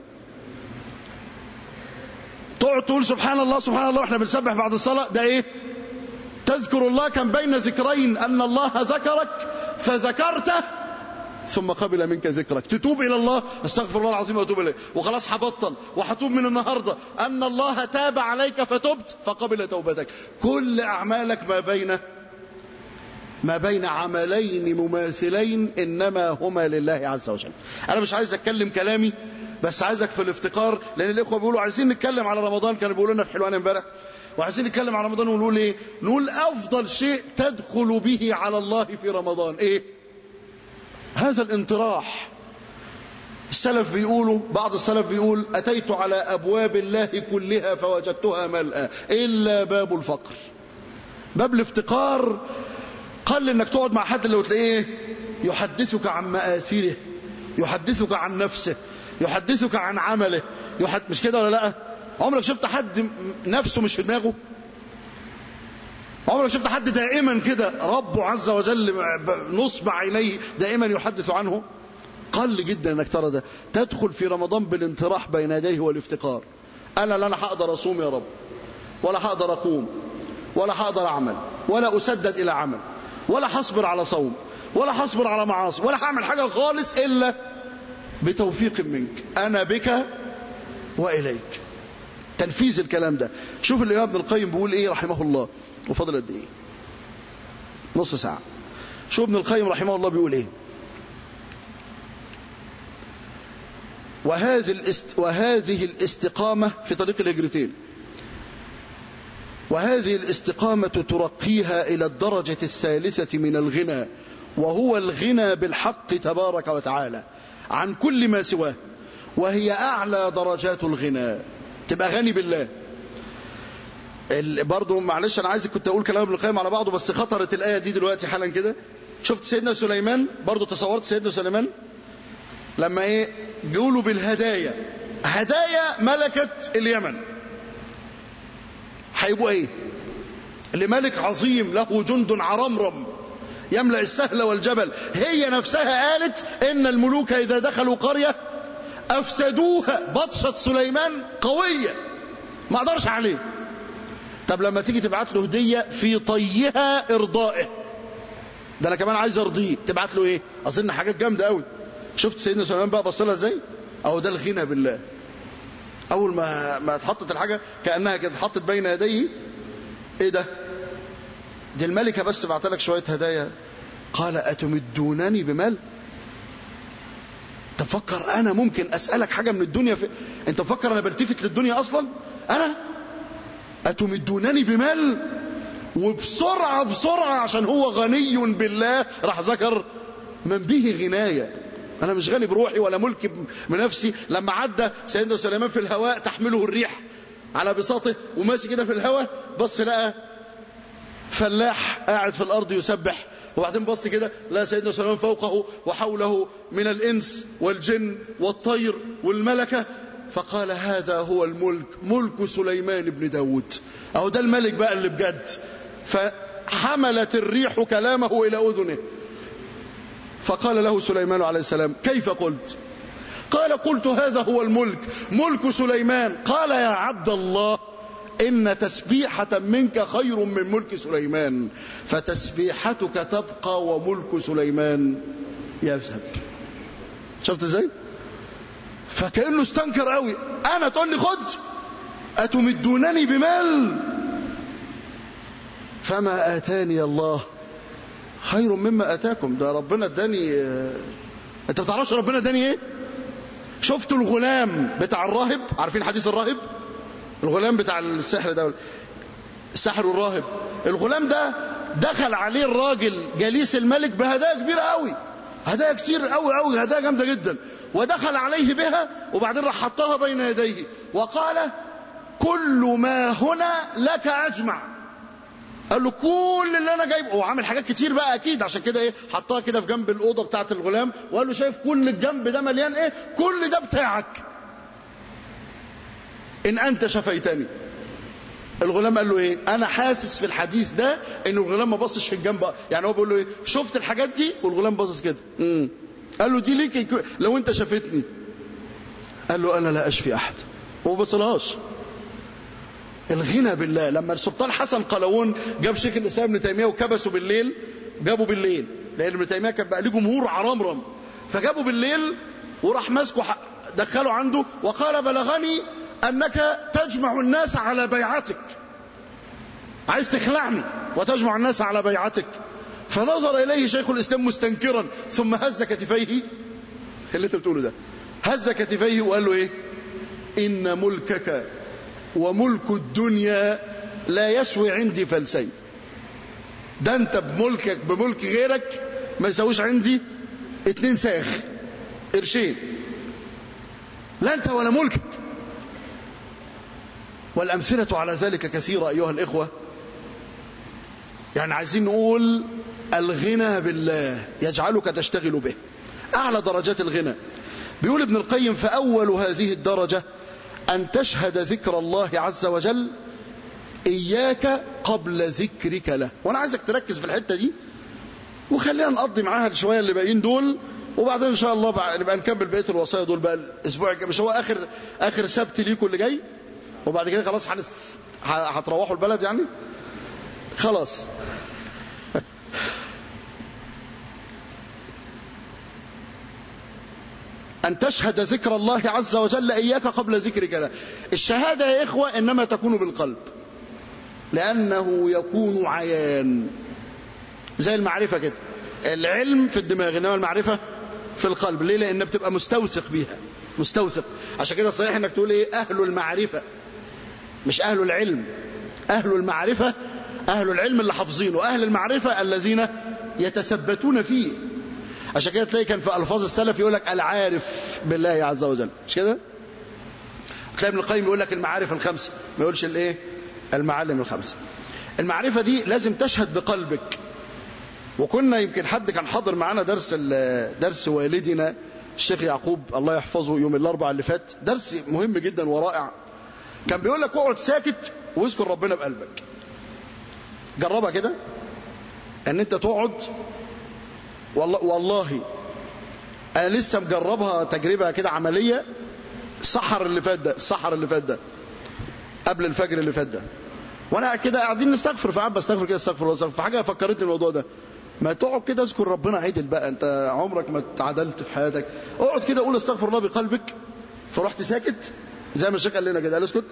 تقعد تقول سبحان الله سبحان الله واحنا بنسبح بعد الصلاة، ده ايه؟ تذكر الله كان بين ذكرين، ان الله ذكرك فذكرته ثم قبل منك ذكرك. تتوب الى الله، استغفر الله العظيم واتوب اليه، وخلاص هبطل وهتوب من النهارده، ان الله تاب عليك فتبت فقبل توبتك. كل اعمالك ما بين عملين مماثلين انما هما لله عز وجل. انا مش عايز اتكلم كلامي، بس عايزك في الافتقار، لان الاخوه بيقولوا عايزين نتكلم على رمضان، كانوا بيقولوا لنا في حلوان امبارح، وعايزين نتكلم على رمضان، ونقول ايه؟ نقول افضل شيء تدخل به على الله في رمضان ايه؟ هذا الانطراح. السلف بيقولوا، بعض السلف بيقول: أتيت على أبواب الله كلها فوجدتها ملأى إلا باب الفقر. باب الافتقار قل انك تقعد مع حد اللي وتلاقيه يحدثك عن مآثره، يحدثك عن نفسه، يحدثك عن عمله، مش كده ولا لا؟ عمرك شفت حد نفسه مش في دماغه؟ عمرك شفت حد دائما كده ربه عز وجل نصب عينيه دائما يحدث عنه؟ قل جدا انك ترى ده. تدخل في رمضان بالانطراح بين يديه والافتقار. انا لا هقدر اصوم يا رب، ولا هقدر اقوم، ولا هقدر اعمل، ولا اسدد الى عمل، ولا هصبر على صوم، ولا هصبر على معاصي، ولا هعمل حاجه خالص الا بتوفيق منك. انا بك واليك. تنفيذ الكلام ده. شوف الامام ابن القيم بيقول ايه رحمه الله، وفضل قد ايه؟ نص ساعه. شوف ابن القيم رحمه الله بيقول ايه: وهذه الاستقامه في طريق الهجرتين، وهذه الاستقامة ترقيها إلى الدرجة الثالثة من الغنى، وهو الغنى بالحق تبارك وتعالى عن كل ما سواه، وهي أعلى درجات الغنى. تبقى غني بالله. برضو معلش أنا عايزك كنت أقول كلام ابن القيم على بعضه، بس خطرت الآية دي دلوقتي حالا كده. شفت سيدنا سليمان؟ برضو تصورت سيدنا سليمان لما جولوا بالهدايا، هدايا ملكة اليمن، هيبقوا ايه؟ لملك عظيم له جند عرمرم يملأ السهل والجبل. هي نفسها قالت ان الملوك اذا دخلوا قرية افسدوها. بطشة سليمان قوية ما اقدرش عليه. طب لما تيجي تبعت له هدية في طيها ارضائه، ده انا كمان عايز ارضيه، تبعت له ايه؟ اظن حاجات جامدة قوي. شفت سيدنا سليمان بقى بصلها ازاي؟ اهو ده الغنى بالله. اول ما اتحطت الحاجه كانها كده اتحطت بين يديه، ايه ده؟ دي الملكه بس بعت لك شويه هدايا. قال: اتمدونني بمال؟ تفكر انا ممكن اسالك حاجه من الدنيا انت مفكر انا بلتفت للدنيا اصلا؟ انا اتمدونني بمال؟ وبسرعه بسرعه عشان هو غني بالله راح ذكر من به غنايه. أنا مش غني بروحي ولا ملكي بنفسي. لما عدى سيدنا سليمان في الهواء تحمله الريح على بساطه وماشي كده في الهواء، بص لقى فلاح قاعد في الأرض يسبح، وبعدين بص كده لقى سيدنا سليمان فوقه وحوله من الإنس والجن والطير والملكة، فقال: هذا هو الملك، ملك سليمان بن داود. أهو ده الملك بقى اللي بجد. فحملت الريح كلامه إلى أذنه، فقال له سليمان عليه السلام: كيف قلت؟ قال: قلت هذا هو الملك، ملك سليمان. قال: يا عبد الله، إن تسبيحة منك خير من ملك سليمان، فتسبيحتك تبقى وملك سليمان يذهب. شفت ازاي؟ فكأنه استنكر قوي. أنا تقول لي خد، أتمدونني بمال؟ فما آتاني الله خير مما اتاكم. ده ربنا اداني. انت بتعرفش ربنا اداني ايه؟ شفتوا الغلام بتاع الراهب؟ عارفين حديث الراهب؟ الغلام بتاع السحر ده، السحر والراهب. الغلام ده دخل عليه الراجل جليس الملك بهدايا كبيره قوي، هدايا كتير قوي قوي، هدايا جامده جدا، ودخل عليه بها وبعدين راح حطها بين يديه وقال: كل ما هنا لك اجمع. قال له: كل اللي انا جايبه. هو عامل حاجات كتير بقى اكيد، عشان كده حطها كده في جنب الاوضه بتاعه الغلام، وقال له: شايف كل الجنب ده مليان كل ده بتاعك ان انت شفيتني. الغلام قال له: انا حاسس في الحديث ده ان الغلام ما بصش في الجنب. يعني هو بيقول له: شفت الحاجات دي؟ والغلام باصص كده. قال له: دي ليك لو انت شفتني. قال له: انا لا اشفي احد. وما بصلهاش. الغنى بالله. لما السلطان حسن قلاوون جاب شيخ الاسلام ابن تيميه وكبسوا بالليل، جابوا بالليل لان ابن تيميه كان بقى له جمهور عرمرم، فجابوا بالليل وراح ماسكه دخله عنده وقال: بلغني انك تجمع الناس على بيعتك، عايز تخلعني وتجمع الناس على بيعتك. فنظر اليه شيخ الاسلام مستنكرا ثم هز كتفيه. اللي انت بتقوله ده. هز كتفيه وقال له: ان ملكك وملك الدنيا لا يسوي عندي فلسين. ده انت بملكك بملك غيرك ما يسويش عندي 2 ساخ قرشين. لا أنت ولا ملكك. والأمثلة على ذلك كثيرة أيها الإخوة. يعني عايزين نقول الغنى بالله يجعلك تشتغل به، أعلى درجات الغنى. بيقول ابن القيم: فأول هذه الدرجة أن تشهد ذكر الله عز وجل إياك قبل ذكرك له. وأنا عايزك تركز في الحتة دي، وخلينا نقضي معاها شوية اللي باقيين دول، وبعدين إن شاء الله نبقى نكمل بقية الوصايا دول بقى الأسبوع الجاي. مش هو آخر سبت ليكم اللي جاي، وبعد كده خلاص هتروحوا البلد يعني خلاص. أن تشهد ذكر الله عز وجل إياك قبل ذكرك له. الشهادة يا إخوة إنما تكون بالقلب، لأنه يكون عيان زي المعرفة كده. العلم في الدماغ إنما المعرفة في القلب. ليه؟ لأن بتبقى مستوثق بيها، مستوثق. عشان كده صحيح إنك تقول إيه؟ أهل المعرفة، مش أهل العلم. أهل المعرفة أهل العلم اللي حافظينه، أهل المعرفة الذين يتثبتون فيه. عشان كده تلاقي كان في ألفاظ السلف يقول لك العارف بالله عز وجل، مش كده؟ تلاقي ابن القيم يقول لك المعارف الخمسة، ما يقولش الايه؟ المعالم الخمسة. المعرفة دي لازم تشهد بقلبك. وكنا يمكن حد كان حاضر معانا درس والدنا الشيخ يعقوب الله يحفظه يوم الأربعاء اللي فات، درس مهم جدا ورائع. كان بيقول لك اقعد ساكت واذكر ربنا بقلبك. جربها كده، ان انت تقعد. والله انا لسه مجربها تجربه كده عمليه السحر اللي فات ده قبل الفجر اللي فات ده، وانا كده قاعدين نستغفر، فقعد بستغفر كده، استغفر فحاجه فكرتني الموضوع ده. ما تقعد كده اذكر ربنا عدل بقى، انت عمرك ما اتعدلت في حياتك. اقعد كده قول استغفر الله بقلبك. فرحت ساكت زي ما الشيخ قال لنا كده، قال اسكت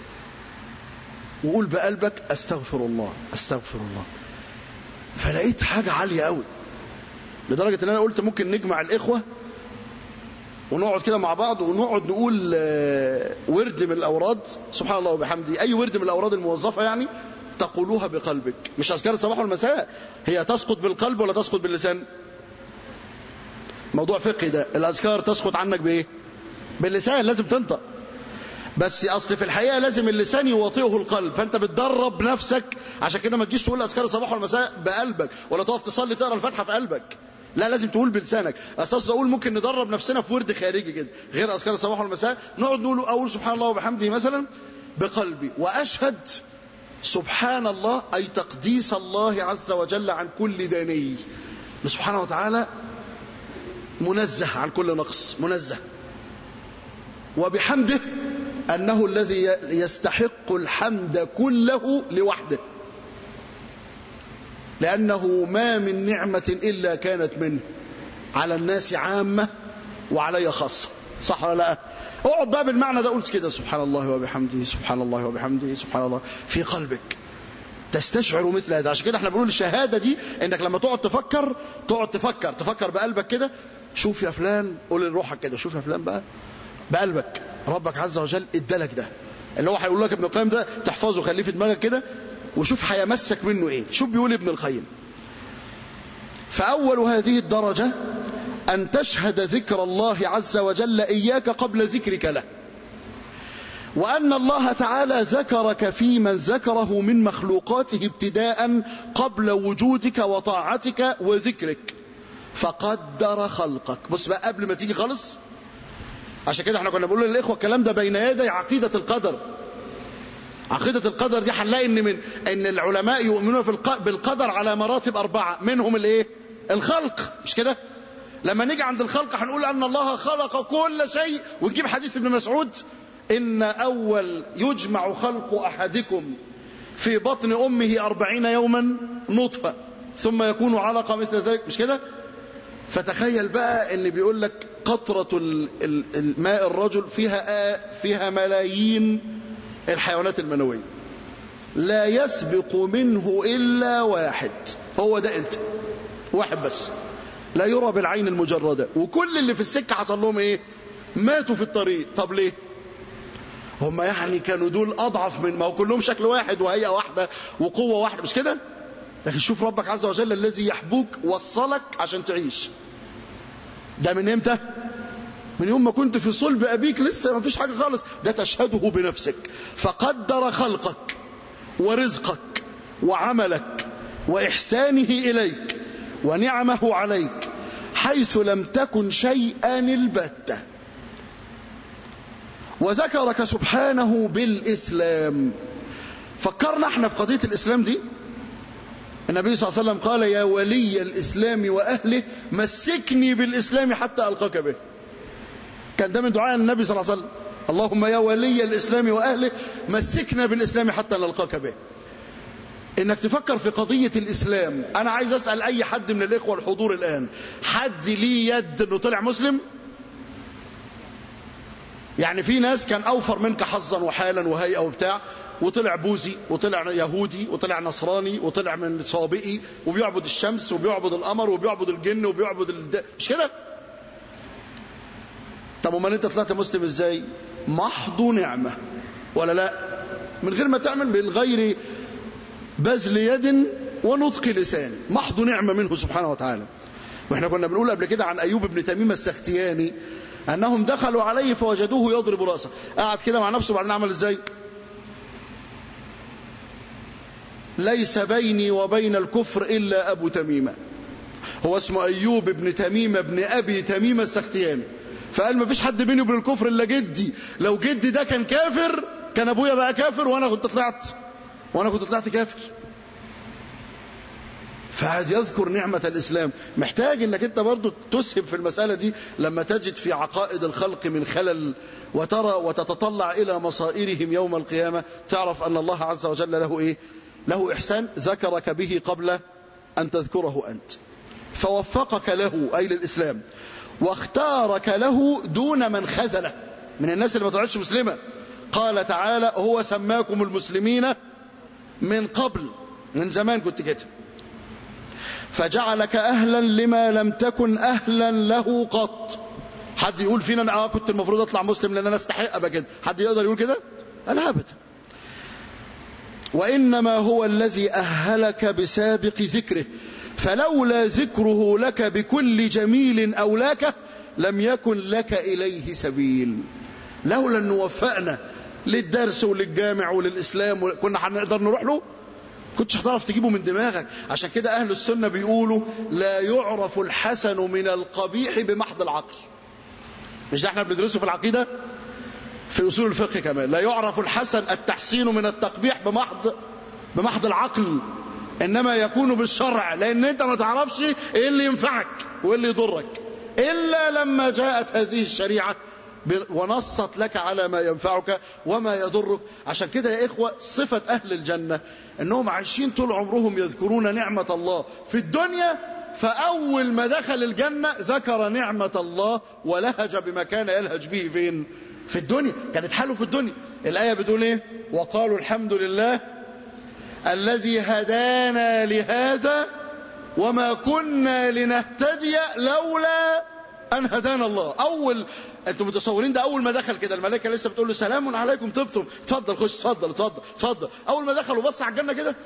وقول بقلبك استغفر الله استغفر الله. فلقيت حاجه عاليه قوي، لدرجة ان انا قلت ممكن نجمع الاخوة ونقعد كده مع بعض ونقعد نقول ورد من الاوراد، سبحان الله وبحمده، اي ورد من الاوراد الموظفة يعني تقولوها بقلبك. مش اذكار الصباح والمساء، هي تسقط بالقلب ولا تسقط باللسان؟ موضوع فقهي ده. الاذكار تسقط عنك بايه؟ باللسان، لازم تنطق. بس اصل في الحقيقة لازم اللسان يواطئه القلب، فانت بتدرب نفسك. عشان كده ما تجيش تقول اذكار الصباح والمساء بقلبك، ولا تقف تصلي تقرا الفاتحة في قلبك. لا، لازم تقول بلسانك. اساس اقول ممكن ندرب نفسنا في ورد خارجي كده غير اذكار الصباح والمساء، نقعد نقول اقول سبحان الله وبحمده مثلا بقلبي، واشهد سبحان الله اي تقديس الله عز وجل عن كل دني. سبحانه وتعالى منزه عن كل نقص، منزه. وبحمده أنه الذي يستحق الحمد كله لوحده، لأنه ما من نعمة إلا كانت منه على الناس عامة وعلي خاصة. صح ولا لا؟ اقعد بقى بالمعنى ده، قول كده سبحان الله وبحمده سبحان الله وبحمده سبحان الله في قلبك، تستشعر مثل هذا. عشان كده احنا بنقول الشهادة دي انك لما تقعد تفكر بقلبك كده. شوف يا فلان، قول لروحك كده شوف يا فلان بقى بقلبك ربك عز وجل ادالك ده، اللي هو هيقول لك ابن القيم ده تحفظه، خليه في دماغك كده وشوف هيمسك منه ايه. شوف بيقول ابن القيم: فأول هذه الدرجة أن تشهد ذكر الله عز وجل إياك قبل ذكرك له، وأن الله تعالى ذكرك في من ذكره من مخلوقاته ابتداء قبل وجودك وطاعتك وذكرك، فقدر خلقك. بص بقى قبل ما تيجي خالص. عشان كده احنا كنا بنقول للإخوة الكلام ده بين يدي عقيدة القدر. عقيدة القدر دي هنلاقي ان العلماء يؤمنون بالقدر على مراتب 4، منهم الايه؟ الخلق، مش كده؟ لما نيجي عند الخلق هنقول ان الله خلق كل شيء، ونجيب حديث ابن مسعود: ان اول يجمع خلق احدكم في بطن امه 40 يوما نطفة ثم يكون علقة مثل ذلك، مش كده؟ فتخيل بقى ان بيقول لك قطرة الماء الرجل فيها ملايين الحيوانات المنوية، لا يسبق منه إلا واحد، هو ده أنت، واحد بس لا يرى بالعين المجردة. وكل اللي في السكة حصل لهم إيه؟ ماتوا في الطريق. طب ليه؟ هم يعني كانوا دول أضعف من ما هو كلهم شكل واحد وهيئة واحدة وقوة واحدة، مش كده؟ لكن شوف ربك عز وجل الذي يحبوك وصلك عشان تعيش. ده من امتى؟ من يوم ما كنت في صلب أبيك لسه ما فيش حاجة خالص. ده تشهده بنفسك. فقدر خلقك ورزقك وعملك وإحسانه إليك ونعمه عليك حيث لم تكن شيئا البتة. وذكرك سبحانه بالإسلام. فكرنا احنا في قضية الإسلام دي. النبي صلى الله عليه وسلم قال: يا ولي الإسلام وأهله مسكني بالإسلام حتى ألقاك به. كان ده من دعاء النبي صلى الله عليه وسلم: اللهم يا ولي الإسلام وأهله مسكنا بالإسلام حتى نلقاك به. إنك تفكر في قضية الإسلام. أنا عايز أسأل أي حد من الإخوة الحضور الآن: حد ليه يد إنه طلع مسلم؟ يعني في ناس كان أوفر منك حظا وحالا وهيئة وبتاع، وطلع بوذي وطلع يهودي وطلع نصراني وطلع من صابئي وبيعبد الشمس وبيعبد القمر وبيعبد الجن وبيعبد مش كده؟ طب وما انت طلعت مسلم ازاي؟ محض نعمة ولا لا؟ من غير ما تعمل، من غير بذل يد ونطق لسان، محض نعمة منه سبحانه وتعالى. واحنا كنا بنقول قبل كده عن أيوب بن تميم السختياني أنهم دخلوا عليه فوجدوه يضرب رأسه. قعد كده مع نفسه وبعدين عمل ازاي؟ ليس بيني وبين الكفر إلا أبو تميمة. هو اسمه أيوب بن تميم بن أبي تميم السختياني. فقال ما فيش حد بيني وبين الكفر إلا جدي. لو جدي ده كان كافر كان أبويا بقى كافر وأنا كنت طلعت كافر. فقعد يذكر نعمة الإسلام. محتاج انك انت برضو تسهب في المسألة دي لما تجد في عقائد الخلق من خلل وترى وتتطلع إلى مصائرهم يوم القيامة، تعرف أن الله عز وجل له إيه؟ له إحسان ذكرك به قبل أن تذكره أنت، فوفقك له أي للإسلام، واختارك له دون من خذله من الناس اللي ما طلعتش مسلمة. قال تعالى: هو سماكم المسلمين من قبل، من زمان كنت كده، فجعلك أهلا لما لم تكن أهلا له قط. حد يقول فينا أنا كنت المفروض أطلع مسلم لأن أنا أستحق أبقى كده؟ حد يقدر يقول كده؟ لا أبدا. وإنما هو الذي أهلك بسابق ذكره، فلولا ذكره لك بكل جميل أولاك لم يكن لك إليه سبيل. لولا أن وفقنا للدرس وللجامع وللإسلام كنا هنقدر نروح له، كنتش هتعرف تجيبه من دماغك. عشان كده أهل السنة بيقولوا: لا يعرف الحسن من القبيح بمحض العقل. مش ده احنا بندرسه في العقيدة في أصول الفقه كمان. لا يعرف الحسن التحسين من التقبيح بمحض العقل، إنما يكون بالشرع، لأن أنت ما تعرفش إيه اللي ينفعك وإيه اللي يضرك إلا لما جاءت هذه الشريعة ونصت لك على ما ينفعك وما يضرك. عشان كده يا إخوة صفة أهل الجنة أنهم عايشين طول عمرهم يذكرون نعمة الله في الدنيا، فأول ما دخل الجنة ذكر نعمة الله ولهج بما كان يلهج به فين؟ في الدنيا. كانت حاله في الدنيا. الآية بتقول إيه؟ وقالوا الحمد لله الذي هدانا لهذا وما كنا لنهتدي لولا أن هدانا الله. أنتم متصورين ده أول ما دخل كده الملائكة لسه بتقول له سلام عليكم طبتم، اتفضل خش، اتفضل. أول ما دخل وبص على الجنة كده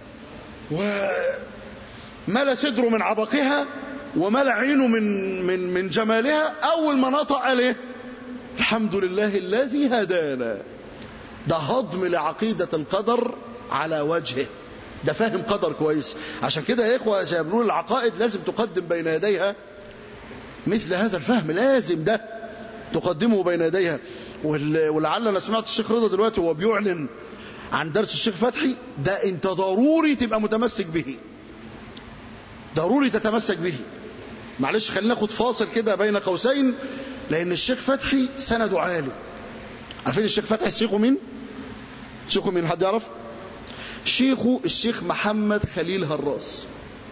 وملا صدره من عبقها وملا عينه من جمالها، أول ما نطق قال إيه؟ الحمد لله الذي هدانا. ده هضم لعقيدة القدر على وجهه، ده فاهم قدر كويس. عشان كده يا إخوة زي ما بنقول العقائد لازم تقدم بين يديها مثل هذا الفهم، لازم ده تقدمه بين يديها. ولعل أنا سمعت الشيخ رضا دلوقتي وهو بيعلن عن درس الشيخ فتحي، ده أنت ضروري تبقى متمسك به، ضروري تتمسك به. معلش خلينا ناخد فاصل كده بين قوسين، لأن الشيخ فتحي سنده عالي. عارفين الشيخ فتحي شيخه مين؟ شيخه مين؟ حد يعرف؟ شيخه الشيخ محمد خليل هراس.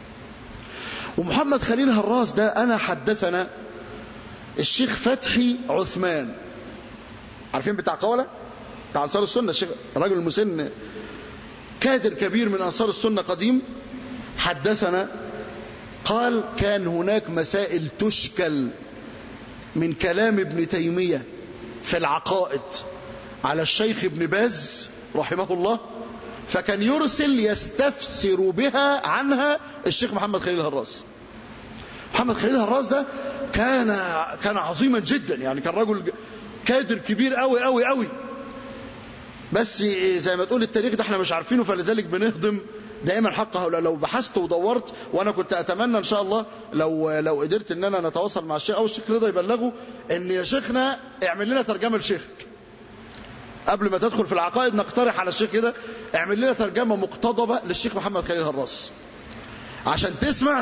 ومحمد خليل هراس ده أنا حدثنا الشيخ فتحي عثمان، عارفين بتاع قولة بتاع أنصار السنة، الشيخ رجل المسن كادر كبير من أنصار السنة قديم، حدثنا قال كان هناك مسائل تشكل من كلام ابن تيمية في العقائد على الشيخ ابن باز رحمه الله، فكان يرسل يستفسر بها عنها الشيخ محمد خليل هراس. محمد خليل هراس ده كان عظيما جدا، يعني كان رجل كادر كبير قوي قوي قوي، بس زي ما تقول التاريخ ده احنا مش عارفينه، فلذلك بنهضم دائما حق هؤلاء. لو بحثت ودورت، وانا كنت اتمنى ان شاء الله لو قدرت ان انا نتواصل مع الشيخ او الشيخ رضا يبلغه ان يا شيخنا اعمل لنا ترجمه لشيخك قبل ما تدخل في العقائد، نقترح على الشيخ كده اعمل لنا ترجمه مقتضبه للشيخ محمد خليل هراس، عشان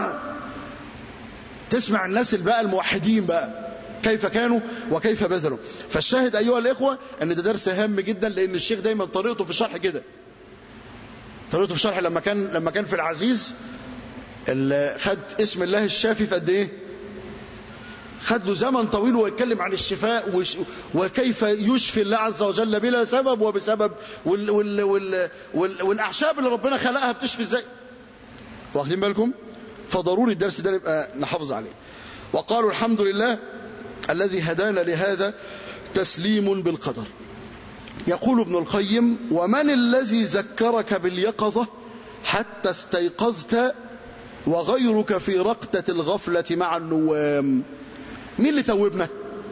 تسمع الناس بقى الموحدين بقى كيف كانوا وكيف بذلوا. فالشاهد أيها الإخوة أن ده درس هام جدا، لأن الشيخ دايما طريقته في الشرح كده، طريقته في الشرح لما كان في العزيز خد اسم الله الشافي في قد إيه؟ خد له زمن طويل ويتكلم عن الشفاء وكيف يشفي الله عز وجل بلا سبب وبسبب، والأعشاب اللي ربنا خلقها بتشفي ازاي. واخدين بالكم؟ فضروري الدرس ده نبقى نحافظ عليه. وقالوا الحمد لله الذي هدانا لهذا تسليم بالقدر. يقول ابن القيم: ومن الذي ذكرك باليقظة حتى استيقظت وغيرك في رقدة الغفلة مع النوام؟ مين اللي توبنا؟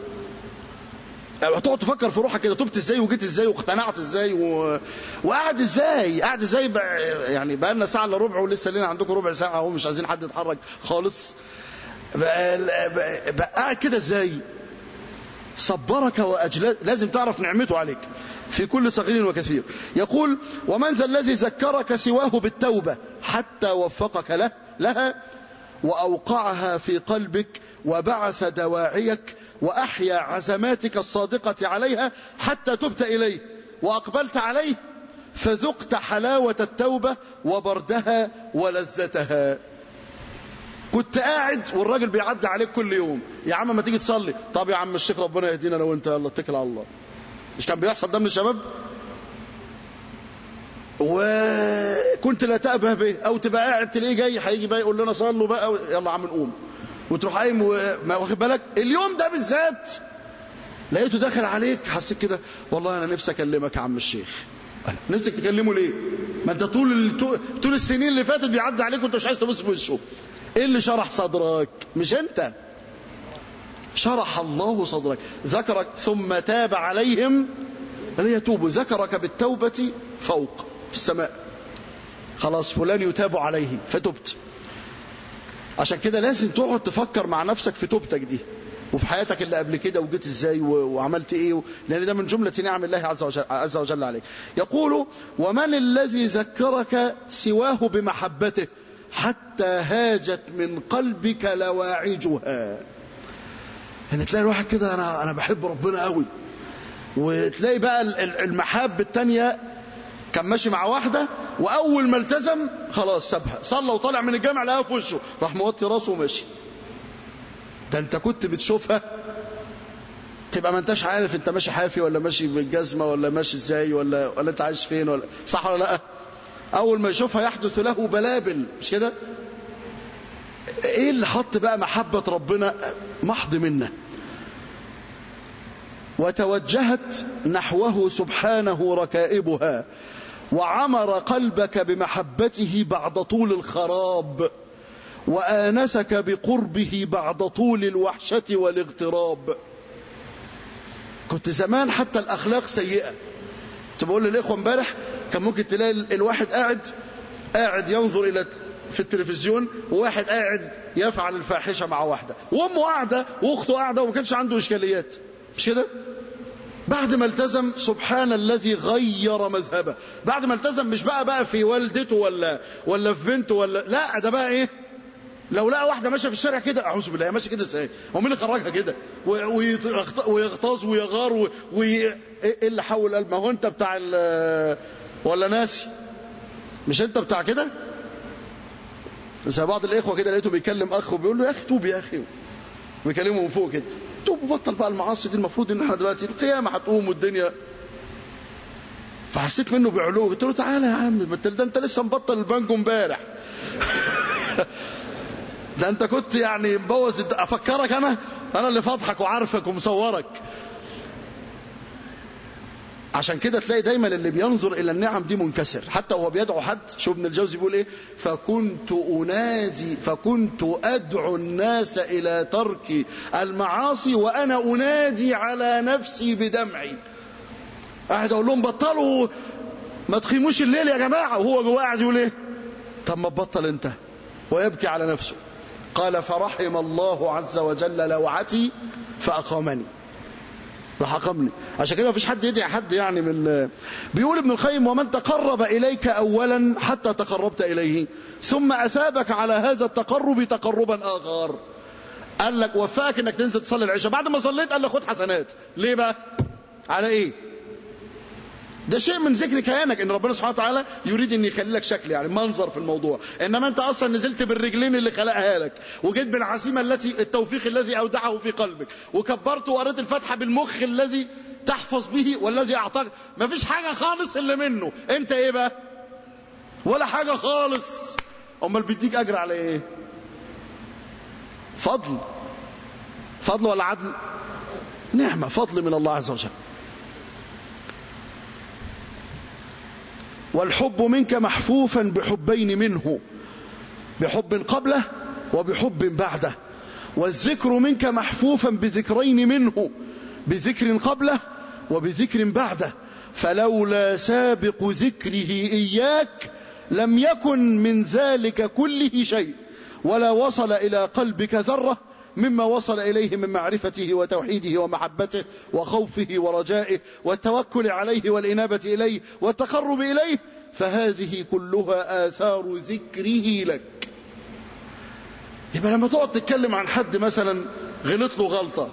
يعني هتقعد تفكر في روحك كده، تبت ازاي وجيت ازاي واقتنعت ازاي وقعد ازاي يعني بقى لنا ساعه الا ربع ولسه لنا عندكم ربع ساعه اهو، مش عايزين حد يتحرك خالص. بقى قاعد كده ازاي؟ صبرك واجلى، لازم تعرف نعمته عليك في كل صغير وكثير. يقول: ومن ذا الذي ذكرك سواه بالتوبة حتى وفقك لها وأوقعها في قلبك وبعث دواعيك وأحيا عزماتك الصادقة عليها حتى تبت إليه وأقبلت عليه فذقت حلاوة التوبة وبردها ولذتها. كنت قاعد والراجل بيعدي عليك كل يوم: يا عم ما تيجي تصلي. طب يا عم الشيخ ربنا يهدينا لو انت، يلا اتكل على الله. مش كان بيحصل ده من الشباب؟ وكنت لا تأبه به، او تبقى قاعد تلاقيه جاي هيجي بقى يقول لنا صلوا بقى، يلا يا عم نقوم، وتروح قايم واخد بالك. اليوم ده بالذات لقيته داخل عليك، حسيت كده والله انا نفسي اكلمك يا عم الشيخ. نفسك تكلمه ليه؟ ما انت طول السنين اللي فاتت بيعدي عليك وانت مش عايز تبص في وشه. ايه اللي شرح صدرك؟ مش انت، شرح الله صدرك. ذكرك ثم تاب عليهم ليتوبوا. ذكرك بالتوبة فوق في السماء، خلاص فلان يتاب عليه فتبت. عشان كده لازم تقعد تفكر مع نفسك في توبتك دي وفي حياتك اللي قبل كده، وجيت ازاي وعملت ايه، لان ده من جملة نعم الله عز وجل عليك. يقول: ومن الذي ذكرك سواه بمحبته حتى هاجت من قلبك لواعجها. يعني تلاقي الواحد كده انا بحب ربنا قوي، وتلاقي بقى المحاب التانية كان ماشي مع واحدة واول ما التزم خلاص سابها، صلى وطالع من الجامع لقاها في وشه، راح موطي راسه وماشي. ده انت كنت بتشوفها تبقى ما انتش عارف انت ماشي حافي ولا ماشي بالجزمة ولا ماشي ازاي ولا انت عايش فين، ولا صح ولا لا؟ اول ما يشوفها يحدث له بلابل، مش كده؟ ايه اللي حط بقى محبة ربنا؟ محض منه. وتوجهت نحوه سبحانه ركائبها وعمر قلبك بمحبته بعد طول الخراب وآنسك بقربه بعد طول الوحشة والاغتراب. كنت زمان حتى الأخلاق سيئة. تقول للإخوة امبارح كان ممكن تلاقي الواحد قاعد ينظر إلى في التلفزيون، وواحد قاعد يفعل الفاحشة مع واحدة، وأمه قاعدة وأخته قاعدة وما كانش عنده إشكاليات، مش كده؟ بعد ما التزم سبحان الذي غير مذهبه. بعد ما التزم مش بقى في والدته ولا في بنته لا، ده بقى ايه؟ لو لقى واحده ماشيه في الشارع كده، اعوذ بالله، ماشيه كده ازاي؟ هو مين اللي خرجها كده؟ ويغتاظ ويغار ايه اللي حول قلب؟ ما هو انت بتاع ولا ناسي؟ مش انت بتاع كده؟ زي بعض الاخوه كده لقيته بيكلم اخ وبيقول له يا اخي توب يا اخي، بيكلمه من فوق كده، توب وبطل بقى المعاصي دي، المفروض ان احنا دلوقتي القيامه هتقوم والدنيا. فحسيت منه بعلو، قلت له تعالى يا عم، ده انت لسه مبطل البانجو امبارح. ده انت كنت يعني مبوظ افكرك انا اللي فاضحك وعارفك ومصورك. عشان كده تلاقي دايما اللي بينظر إلى النعم دي منكسر، حتى وهو بيدعو حد. شوف ابن الجوزي بيقول إيه: فكنت أدعو الناس إلى ترك المعاصي وأنا أنادي على نفسي بدمعي. قاعد أقول لهم بطلوا، ما تخيموش الليل يا جماعة، وهو جواه قاعد يقول إيه: طب ما تبطل أنت، ويبكي على نفسه. قال: فرحم الله عز وجل لوعتي فأقامني، راح أقامني. عشان كده مفيش حد يدعي حد يعني من. بيقول ابن القيم: ومن تقرب إليك أولا حتى تقربت إليه، ثم أثابك على هذا التقرب تقربا آخر. قال لك وفاك انك تنزل تصلي العشاء، بعد ما صليت قال لك خد حسنات. ليه بقى؟ على ايه؟ ده شيء من ذكر كيانك، ان ربنا سبحانه وتعالى يريد ان يخلي لك شكل، يعني منظر في الموضوع. انما انت اصلا نزلت بالرجلين اللي خلقها لك، وجيت بالعزيمه التي التوفيق الذي اودعه في قلبك، وكبرت وقريت الفاتحه بالمخ الذي تحفظ به والذي اعطاك. ما فيش حاجه خالص الا منه. انت ايه بقى؟ ولا حاجه خالص. امال بيديك اجر على ايه؟ فضل ولا عدل؟ نعمه، فضل من الله عز وجل. والحب منك محفوفا بحبين منه، بحب قبله وبحب بعده. والذكر منك محفوفا بذكرين منه، بذكر قبله وبذكر بعده. فلولا سابق ذكره إياك لم يكن من ذلك كله شيء، ولا وصل إلى قلبك ذرة مما وصل إليه من معرفته وتوحيده ومحبته وخوفه ورجائه والتوكل عليه والإنابة إليه والتقرب إليه. فهذه كلها آثار ذكره لك. يبقى لما تقعد تتكلم عن حد مثلا غلط له غلطة،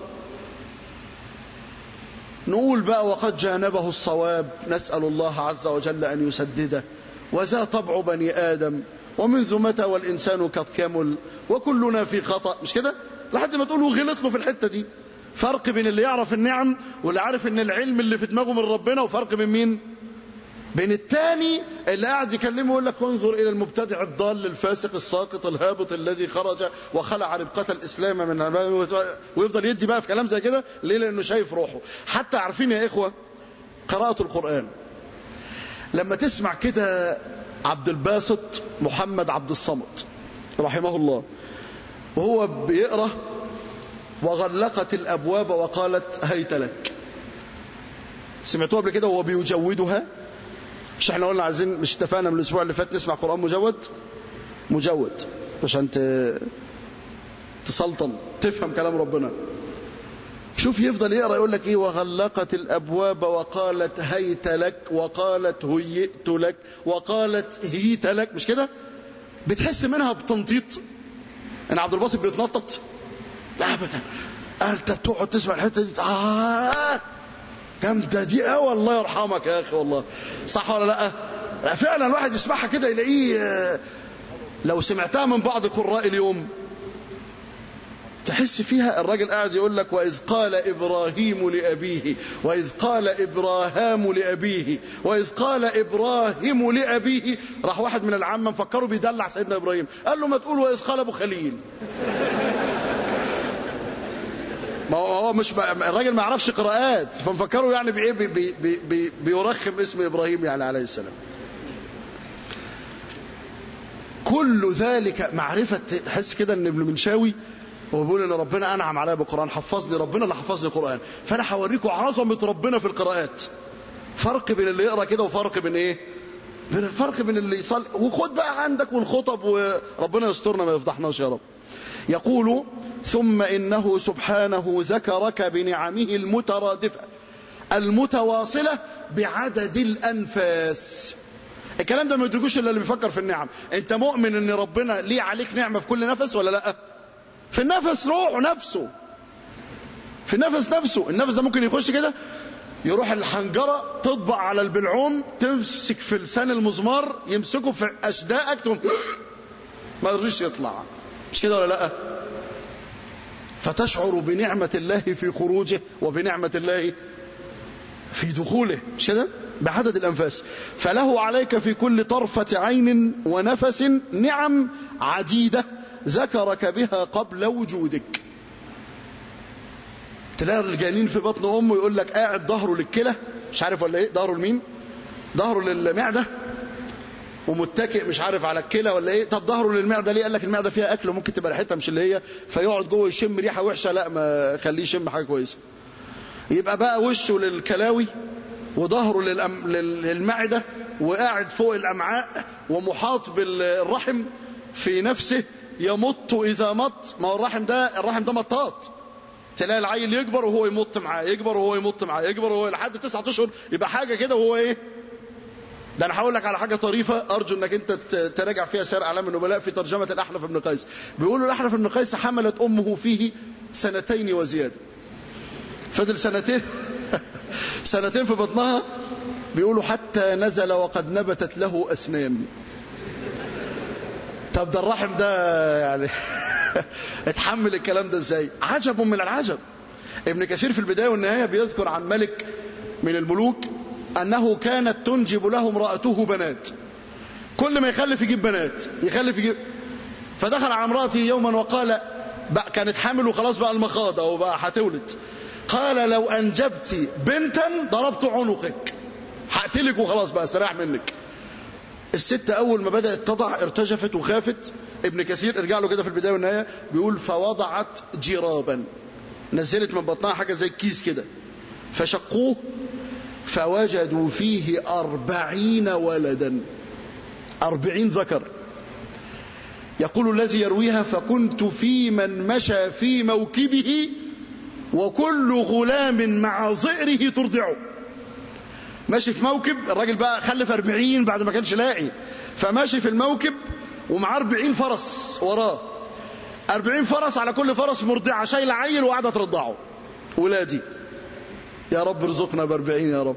نقول بقى وقد جانبه الصواب، نسأل الله عز وجل أن يسدده، وذا طبع بني آدم، ومنذ متى والإنسان قد كمل، وكلنا في خطأ. مش كده؟ لحد ما تقولوا غلط له في الحتة دي. فرق بين اللي يعرف النعم واللي عارف ان العلم اللي في دماغه من ربنا، وفرق بين مين؟ بين التاني اللي قاعد يكلمه يقول لك انظر الى المبتدع الضال الفاسق الساقط الهابط الذي خرج وخلع ربقة الاسلام من، ويفضل يدي بقى في كلام زي كده. ليه؟ لانه شايف روحه. حتى عارفين يا اخوة قراءة القرآن، لما تسمع كده عبد الباسط محمد عبد الصمد رحمه الله وهو بيقرأ وغلقت الأبواب وقالت هيت لك، سمعتوها قبل كده وهو بيجودها؟ مش احنا قلنا عايزين، مش اتفقنا من الأسبوع اللي فات نسمع قرآن مجود عشان تسلطن تفهم كلام ربنا. شوف يفضل يقرأ يقول لك ايه: وغلقت الأبواب وقالت هيت لك، وقالت هيئت لك، وقالت هيت لك. مش كده؟ بتحس منها بتنطيط ان عبد الباسط بيتنطط؟ لا ابدا. انت بتقعد تسمع الحته دي جامده دي قوي. الله يرحمك يا اخي والله. صح ولا لا؟ فعلا الواحد يسمعها كده يلاقيه، لو سمعتها من بعض قراء اليوم تحس فيها الراجل قاعد يقول لك: وإذ قال إبراهيم لأبيه، وإذ قال إبراهام لأبيه، وإذ قال إبراهيم لأبيه. راح واحد من العامة مفكره بيدلع سيدنا إبراهيم، قال له: ما تقول وإذ قال أبو خليل. ما هو مش الراجل ما يعرفش قراءات، فمفكره يعني بيرخم اسم إبراهيم يعني عليه السلام. كل ذلك معرفة. تحس كده ان ابن منشاوي هو بيقول ان ربنا انعم عليا بالقرآن، حفظني ربنا اللي حفظني القرآن. فانا هوريكم عظمة ربنا في القراءات. فرق بين اللي يقرأ كده وفرق بين ايه؟ فرق بين اللي يصلي. وخد بقى عندك والخطب، وربنا يسترنا ما يفضحناش يا رب. يقول: ثم إنه سبحانه ذكرك بنعمه المترادفة المتواصلة بعدد الأنفاس. الكلام ده ما يدركوش إلا اللي بيفكر في النعم. أنت مؤمن أن ربنا ليه عليك نعمة في كل نفس ولا لا؟ في النفس روحه نفسه، في النفس نفسه. النفس ده ممكن يخش كده يروح الحنجرة تطبع على البلعوم، تمسك في لسان المزمار يمسكه في أشدائك ما يرضيش يطلع. مش كده ولا لا؟ فتشعر بنعمة الله في خروجه وبنعمة الله في دخوله. مش كده؟ بعدد الأنفاس. فله عليك في كل طرفة عين ونفس نعم عديدة ذكرك بها قبل وجودك. تلاقي الجنين في بطن امه يقول لك قاعد ظهره للكلى، مش عارف ولا ايه، ظهره لمين؟ ظهره للمعده، ومتكئ مش عارف على الكلى ولا ايه. طب ظهره للمعده ليه؟ قال لك المعده فيها اكل وممكن تبقى ريحتها مش اللي هي، فيقعد جوه يشم ريحه وحشه، لا ما خليه يشم حاجه كويسه. يبقى بقى وشه للكلاوي وظهره للمعده وقاعد فوق الامعاء ومحاط بالرحم في نفسه، يمط اذا مط. ما هو الرحم ده مطاط، تلاقي العيل يكبر وهو يمط معاه، يكبر وهو يمط معاه، يكبر وهو لحد 9 اشهر يبقى حاجه كده وهو ايه. ده انا هقول لك على حاجه طريفه ارجو انك انت تراجع فيها سير اعلام النبلاء في ترجمه الاحنف بن قيس. بيقولوا الاحنف بن قيس حملت امه فيه 2 وزياده، فضل سنتين في بطنها، بيقولوا حتى نزل وقد نبتت له اسنان. طب ده الرحم ده يعني اتحمل الكلام ده ازاي؟ عجب من العجب. ابن كثير في البدايه والنهايه بيذكر عن ملك من الملوك أنه كانت تنجب له امرأته بنات، كل ما يخلف يجيب بنات، يجيب. فدخل على امرأته يوما وقال، كانت حامل وخلاص بقى المخاض أو بقى هتولد، قال لو أنجبت بنتا ضربت عنقك، هقتلك وخلاص بقى استريح منك. الست أول ما بدأت تضع ارتجفت وخافت. ابن كثير ارجع له كده في البداية والنهاية بيقول فوضعت جرابا، نزلت من بطنها حاجة زي الكيس كده، فشقوه فوجدوا فيه 40 ولدا، 40 ذكر. يقول الذي يرويها فكنت في من مشى في موكبه وكل غلام مع ظئره ترضعه. ماشي في موكب، الراجل بقى خلف 40 بعد ما كانش لاقي، فماشي في الموكب ومعاه 40 فرس وراه، 40 فرس على كل فرس مرضعة شايله عيل وقاعده ترضعه. ولادي يا رب ارزقنا ب40 يا رب.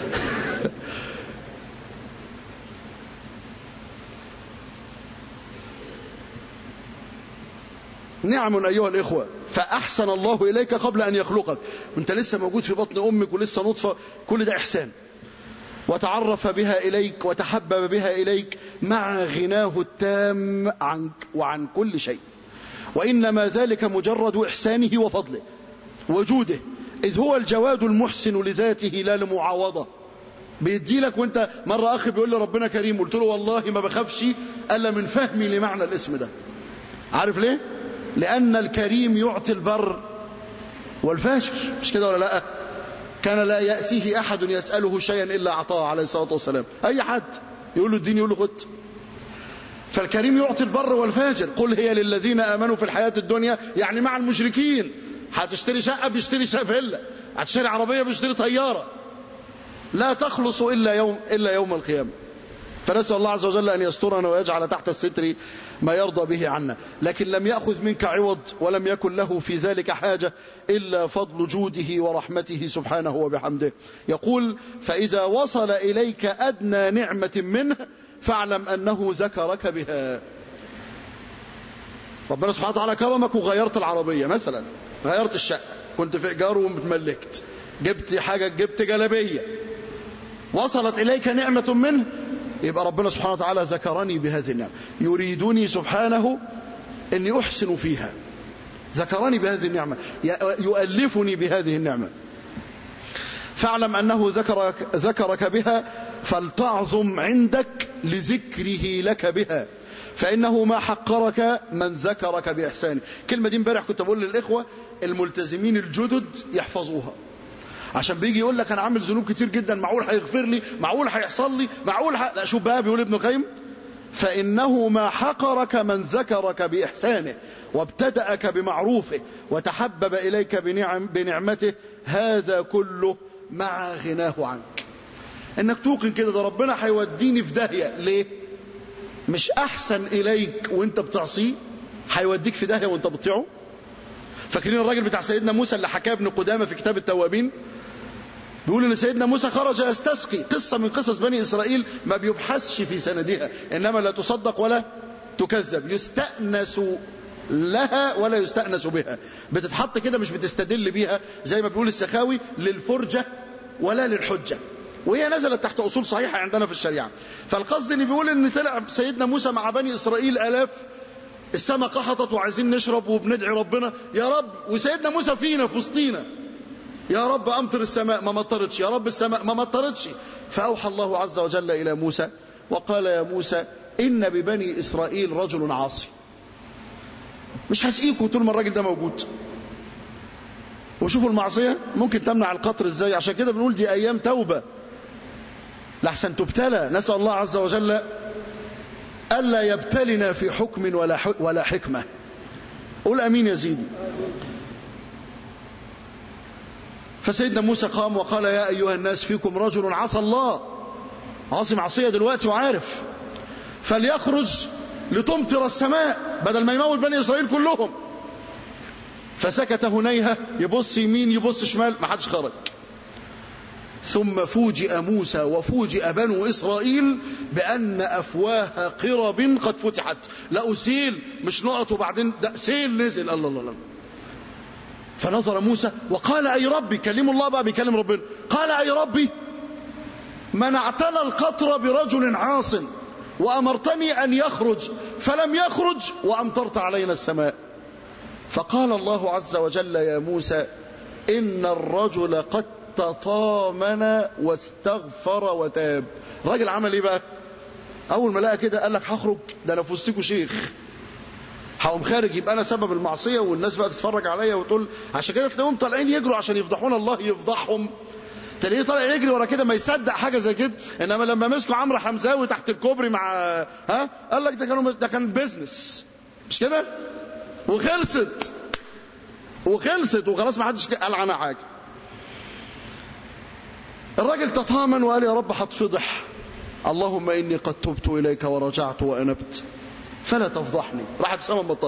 نعم أيها الإخوة، فأحسن الله إليك قبل أن يخلقك، وانت لسه موجود في بطن أمك ولسه نطفة، كل ده إحسان. وتعرف بها إليك وتحبب بها إليك مع غناه التام عنك وعن كل شيء، وإنما ذلك مجرد إحسانه وفضله وجوده، إذ هو الجواد المحسن لذاته لا لمعاوضة. بيدي لك. وانت مرة أخي بيقول لي ربنا كريم، قلت له والله ما بخافش ألا من فهمي لمعنى الاسم ده. عارف ليه؟ لأن الكريم يعطي البر والفاجر، مش كده ولا لا؟ كان لا يأتيه أحد يسأله شيئا إلا أعطاه عليه الصلاة والسلام. أي حد يقول له الدين يقول له خد. فالكريم يعطي البر والفاجر. قل هي للذين آمنوا في الحياة الدنيا، يعني مع المشركين. هتشتري شقة بيشتري فيلا، هتشتري عربية بيشتري طيارة، لا تخلص إلا يوم القيامة. فنسأل الله عز وجل أن يسترنا ويجعل تحت الستر ما يرضى به عنا. لكن لم يأخذ منك عوض ولم يكن له في ذلك حاجة إلا فضل جوده ورحمته سبحانه وبحمده. يقول فإذا وصل إليك أدنى نعمة منه فاعلم أنه ذكرك بها. ربنا سبحانه وتعالى كرمك وغيرت العربية مثلا، غيرت الشقة، كنت في إيجار ومتملكت، جبت حاجة، جبت جلبية، وصلت إليك نعمة منه، يبقى ربنا سبحانه وتعالى ذكرني بهذه النعمة، يريدني سبحانه أني أحسن فيها، ذكرني بهذه النعمة، يؤلفني بهذه النعمة. فاعلم أنه ذكرك بها فلتعظم عندك لذكره لك بها، فإنه ما حقرك من ذكرك بإحسانه. كلمة دي امبارح كنت بقول للإخوة الملتزمين الجدد يحفظوها، عشان بيجي يقول لك أنا عامل ذنوب كتير جدا، معقول هيغفر لي، معقول هيحصل لي، معقول لا. شوف بقى بيقول ابن القيم فإنه ما حقرك من ذكرك بإحسانه وابتدأك بمعروفه وتحبب إليك بنعمته، هذا كله مع غناه عنك. انك توقن كده ده ربنا هيوديني في داهية. ليه؟ مش أحسن إليك وانت بتعصيه، هيوديك في داهية وانت بتطيعه. فاكرين الراجل بتاع سيدنا موسى اللي حكاه ابن قدامة في كتاب التوابين؟ بيقول ان سيدنا موسى خرج يستسقي، قصة من قصص بني إسرائيل ما بيبحثش في سندها، إنما لا تصدق ولا تكذب، يستأنس لها ولا يستأنس بها، بتتحط كده مش بتستدل بيها زي ما بيقول السخاوي للفرجة ولا للحجة، وهي نزلت تحت أصول صحيحة عندنا في الشريعة. فالقصد اللي بيقول ان طلع سيدنا موسى مع بني إسرائيل آلاف، السماء قحطت وعايزين نشرب وبندعي ربنا يا رب، وسيدنا موسى فينا في وسطينا، يا رب أمطر السماء، ما مطرتش، يا رب السماء ما مطرتش. فأوحى الله عز وجل إلى موسى وقال يا موسى إن ببني إسرائيل رجل عاصي، مش هسقيكوا طول ما الراجل ده موجود. وشوفوا المعصية ممكن تمنع القطر ازاي. عشان كده بنقول دي أيام توبة لحسن تبتلى. نسأل الله عز وجل ألا يبتلنا في حكم ولا حكمة. قول أمين يا سيدي. فسيدنا موسى قام وقال يا أيها الناس فيكم رجل عصى الله، عاصي معصية دلوقتي وعارف، فليخرج لتمطر السماء بدل ما يموت بني إسرائيل كلهم. فسكت هنيهة، يبص يمين يبص شمال، ما حدش خرج. ثم فوجئ موسى وفوجئ بنو إسرائيل بأن أفواه قرب قد فتحت. لقوا سيل، مش نقط وبعدين ده سيل نزل. الله الله الله. فنظر موسى وقال أي ربي، كلم الله بقى بيكلم ربنا، قال أي ربي منعتنا القطر برجل عاص وأمرتني أن يخرج فلم يخرج وأمطرت علينا السماء. فقال الله عز وجل يا موسى إن الرجل قد تطامن واستغفر وتاب. الراجل عمل ايه بقى؟ اول ما لقى كده قال لك هخرج، ده انا في وسطكوا شيخ، هقوم خارج يبقى انا سبب المعصيه والناس بقى تتفرج عليا وتقول. عشان كده تلاقيهم طالعين يجروا عشان يفضحونا، الله يفضحهم. تلاقيه طالع يجري ورا كده ما يصدق حاجه زي كده. انما لما مسكوا عمرو حمزاوي تحت الكوبري مع قال لك ده كان بيزنس، مش كده؟ وخلصت وخلاص، ما حدش قال عنها حاجه. الراجل تطامن وقال يا رب هتفضح، اللهم إني قد تبت إليك ورجعت وأنبت فلا تفضحني. راحت سما مطر.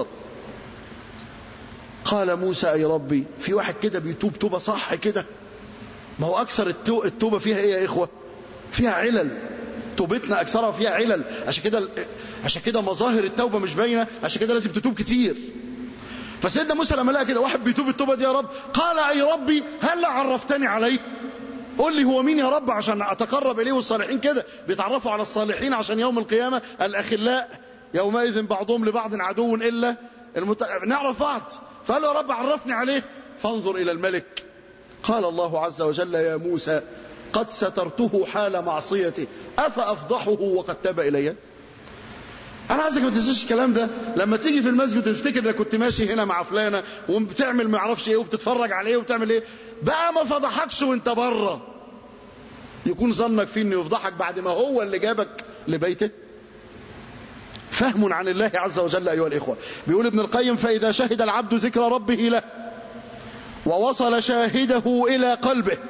قال موسى أي ربي، في واحد كده بيتوب توبة صح كده؟ ما هو أكثر التوبة فيها إيه يا إخوة؟ فيها علل. توبتنا أكثرها فيها علل. عشان كده مظاهر التوبة مش باينة، عشان كده لازم تتوب كتير. فسيدنا موسى لما لقى كده واحد بيتوب التوبة دي يا رب، قال أي ربي هل عرفتني عليه؟ قول لي هو مين يا رب عشان أتقرب إليه. والصالحين كده بيتعرفوا على الصالحين عشان يوم القيامة الأخلاء يومئذ بعضهم لبعض عدو إلا نعرف بعض. فقال له يا رب عرفني عليه. فانظر إلى الملك. قال الله عز وجل يا موسى قد سترته حال معصيته أفأفضحه وقد تاب إلي. أنا عايزك ما تنساش الكلام ده. لما تيجي في المسجد وتفتكر انك كنت ماشي هنا مع فلانة وبتعمل ما اعرفش ايه وبتتفرج عليه وبتعمل ايه، بقى ما فضحكش وانت بره، يكون ظنك فيه انه يفضحك بعد ما هو اللي جابك لبيته. فهم عن الله عز وجل أيها الإخوة. بيقول ابن القيم فإذا شهد العبد ذكر ربه له ووصل شاهده إلى قلبه،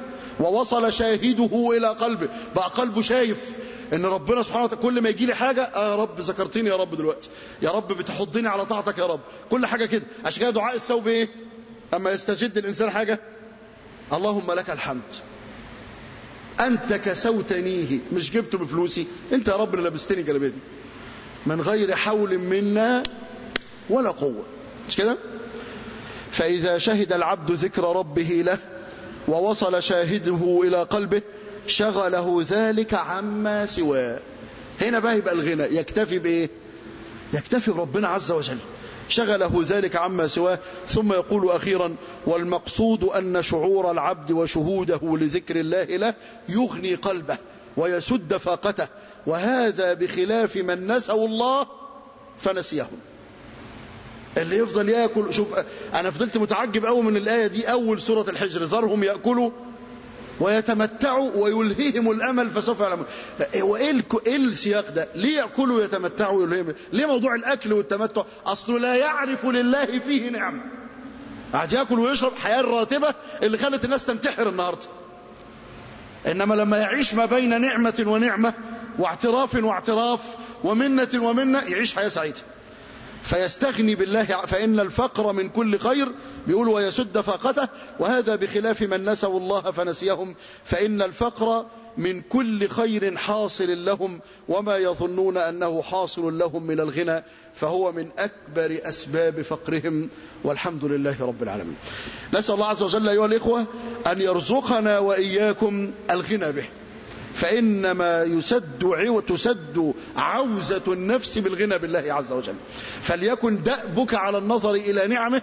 بقى قلبه شايف ان ربنا سبحانه وتعالى كل ما يجي لي حاجه يا رب ذكرتني، يا رب دلوقتي، يا رب بتحضني على طاعتك، يا رب كل حاجه كده. عشان كده دعاء الثوب ايه؟ اما يستجد الانسان حاجه اللهم لك الحمد انت كسوتنيه، مش جبته بفلوسي، انت يا رب اللي لبستني جلابيه دي من غير حول منا ولا قوه، مش كده؟ فاذا شهد العبد ذكر ربه له ووصل شاهده الى قلبه شغله ذلك عما سواه. هنا بقى يبقى الغنى يكتفي بايه؟ يكتفي بربنا عز وجل. شغله ذلك عما سواه. ثم يقول اخيرا والمقصود ان شعور العبد وشهوده لذكر الله له يغني قلبه ويسد فاقته، وهذا بخلاف من نسوا الله فنسيهم. اللي يفضل ياكل. شوف انا فضلت متعجب قوي من الايه دي، اول سوره الحجر، ذرهم ياكلوا ويتمتعوا ويلهيهم الامل فسوف يعلمون. وايه السياق ده؟ ليه ياكلوا ويتمتعوا ويلهيهم؟ ليه موضوع الاكل والتمتع؟ اصله لا يعرف لله فيه نعمه، قاعد ياكل ويشرب حياه الراتبه اللي خلت الناس تنتحر النهارده. انما لما يعيش ما بين نعمه ونعمه واعتراف واعتراف ومنه ومنه يعيش حياه سعيده، فيستغني بالله. فإن الفقر من كل خير، بيقول ويسد فاقته، وهذا بخلاف من نسوا الله فنسيهم، فإن الفقر من كل خير حاصل لهم وما يظنون أنه حاصل لهم من الغنى فهو من أكبر أسباب فقرهم، والحمد لله رب العالمين. نسأل الله عز وجل أيها الإخوة أن يرزقنا وإياكم الغنى به، فإنما تسد عوزة النفس بالغنى بالله عز وجل. فليكن دأبك على النظر إلى نعمه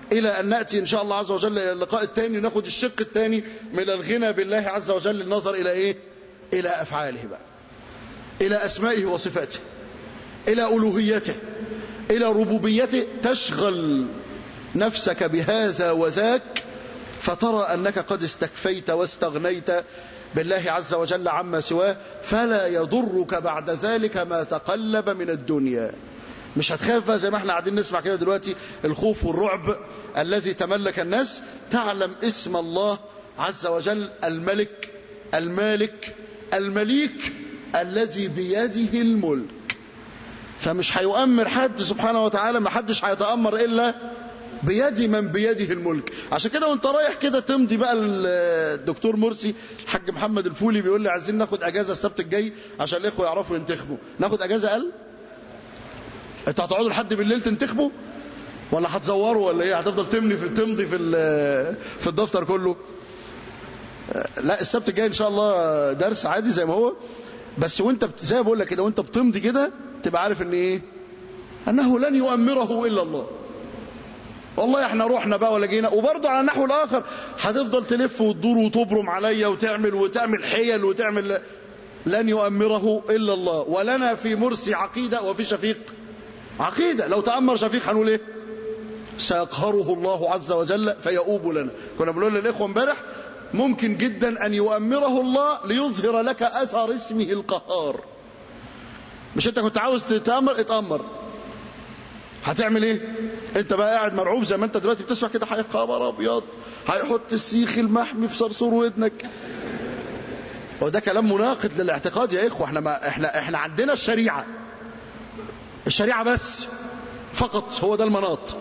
إلى أن نأتي إن شاء الله عز وجل إلى اللقاء الثاني ناخد الشق الثاني من الغنى بالله عز وجل، النظر إلى إيه؟ إلى أفعاله بقى، إلى أسمائه وصفاته، إلى ألوهيته، إلى ربوبيته، تشغل نفسك بهذا وذاك فترى أنك قد استكفيت واستغنيت بالله عز وجل عما سواه، فلا يضرك بعد ذلك ما تقلب من الدنيا. مش هتخاف زي ما احنا قاعدين نسمع كده دلوقتي الخوف والرعب الذي تملك الناس. تعلم اسم الله عز وجل الملك المالك المليك الذي بيده الملك، فمش هيؤمر حد سبحانه وتعالى، ما حدش هيتأمر إلا بيد من بيده الملك. عشان كده وانت رايح كده تمضي بقى الدكتور مرسي الحاج محمد الفولي بيقول لي عايزين ناخد اجازه السبت الجاي عشان الاخوه يعرفوا ينتخبوا. ناخد اجازه؟ قال انتوا هتقعدوا لحد بالليل تنتخبوا ولا هتزوروا ولا ايه؟ هتفضل تمضي في الدفتر كله؟ لا السبت الجاي ان شاء الله درس عادي زي ما هو، بس وانت زي ما بقول لك كده وانت بتمضي كده تبقى عارف ان ايه؟ انه لن يؤمره الا الله. والله احنا روحنا بقى ولا جينا. وبرضه على النحو الاخر هتفضل تلف وتدور وتبرم عليا وتعمل حيل وتعمل، لن يؤمره الا الله. ولنا في مرسي عقيده وفي شفيق عقيده. لو تأمر شفيق هنقول ايه؟ سيقهره الله عز وجل فيؤوب لنا. كنا بنقول للاخوه امبارح ممكن جدا ان يؤمره الله ليظهر لك اثر اسمه القهار. مش انت كنت عاوز تتأمر؟ اتأمر. هتعمل ايه؟ انت بقى قاعد مرعوب زي ما انت دلوقتي بتسمع كده، خبر ابيض هيحط السيخ المحمي في صرصور ودنك. وده كلام مناقض للاعتقاد يا اخوه. احنا عندنا الشريعه بس فقط، هو ده المناط.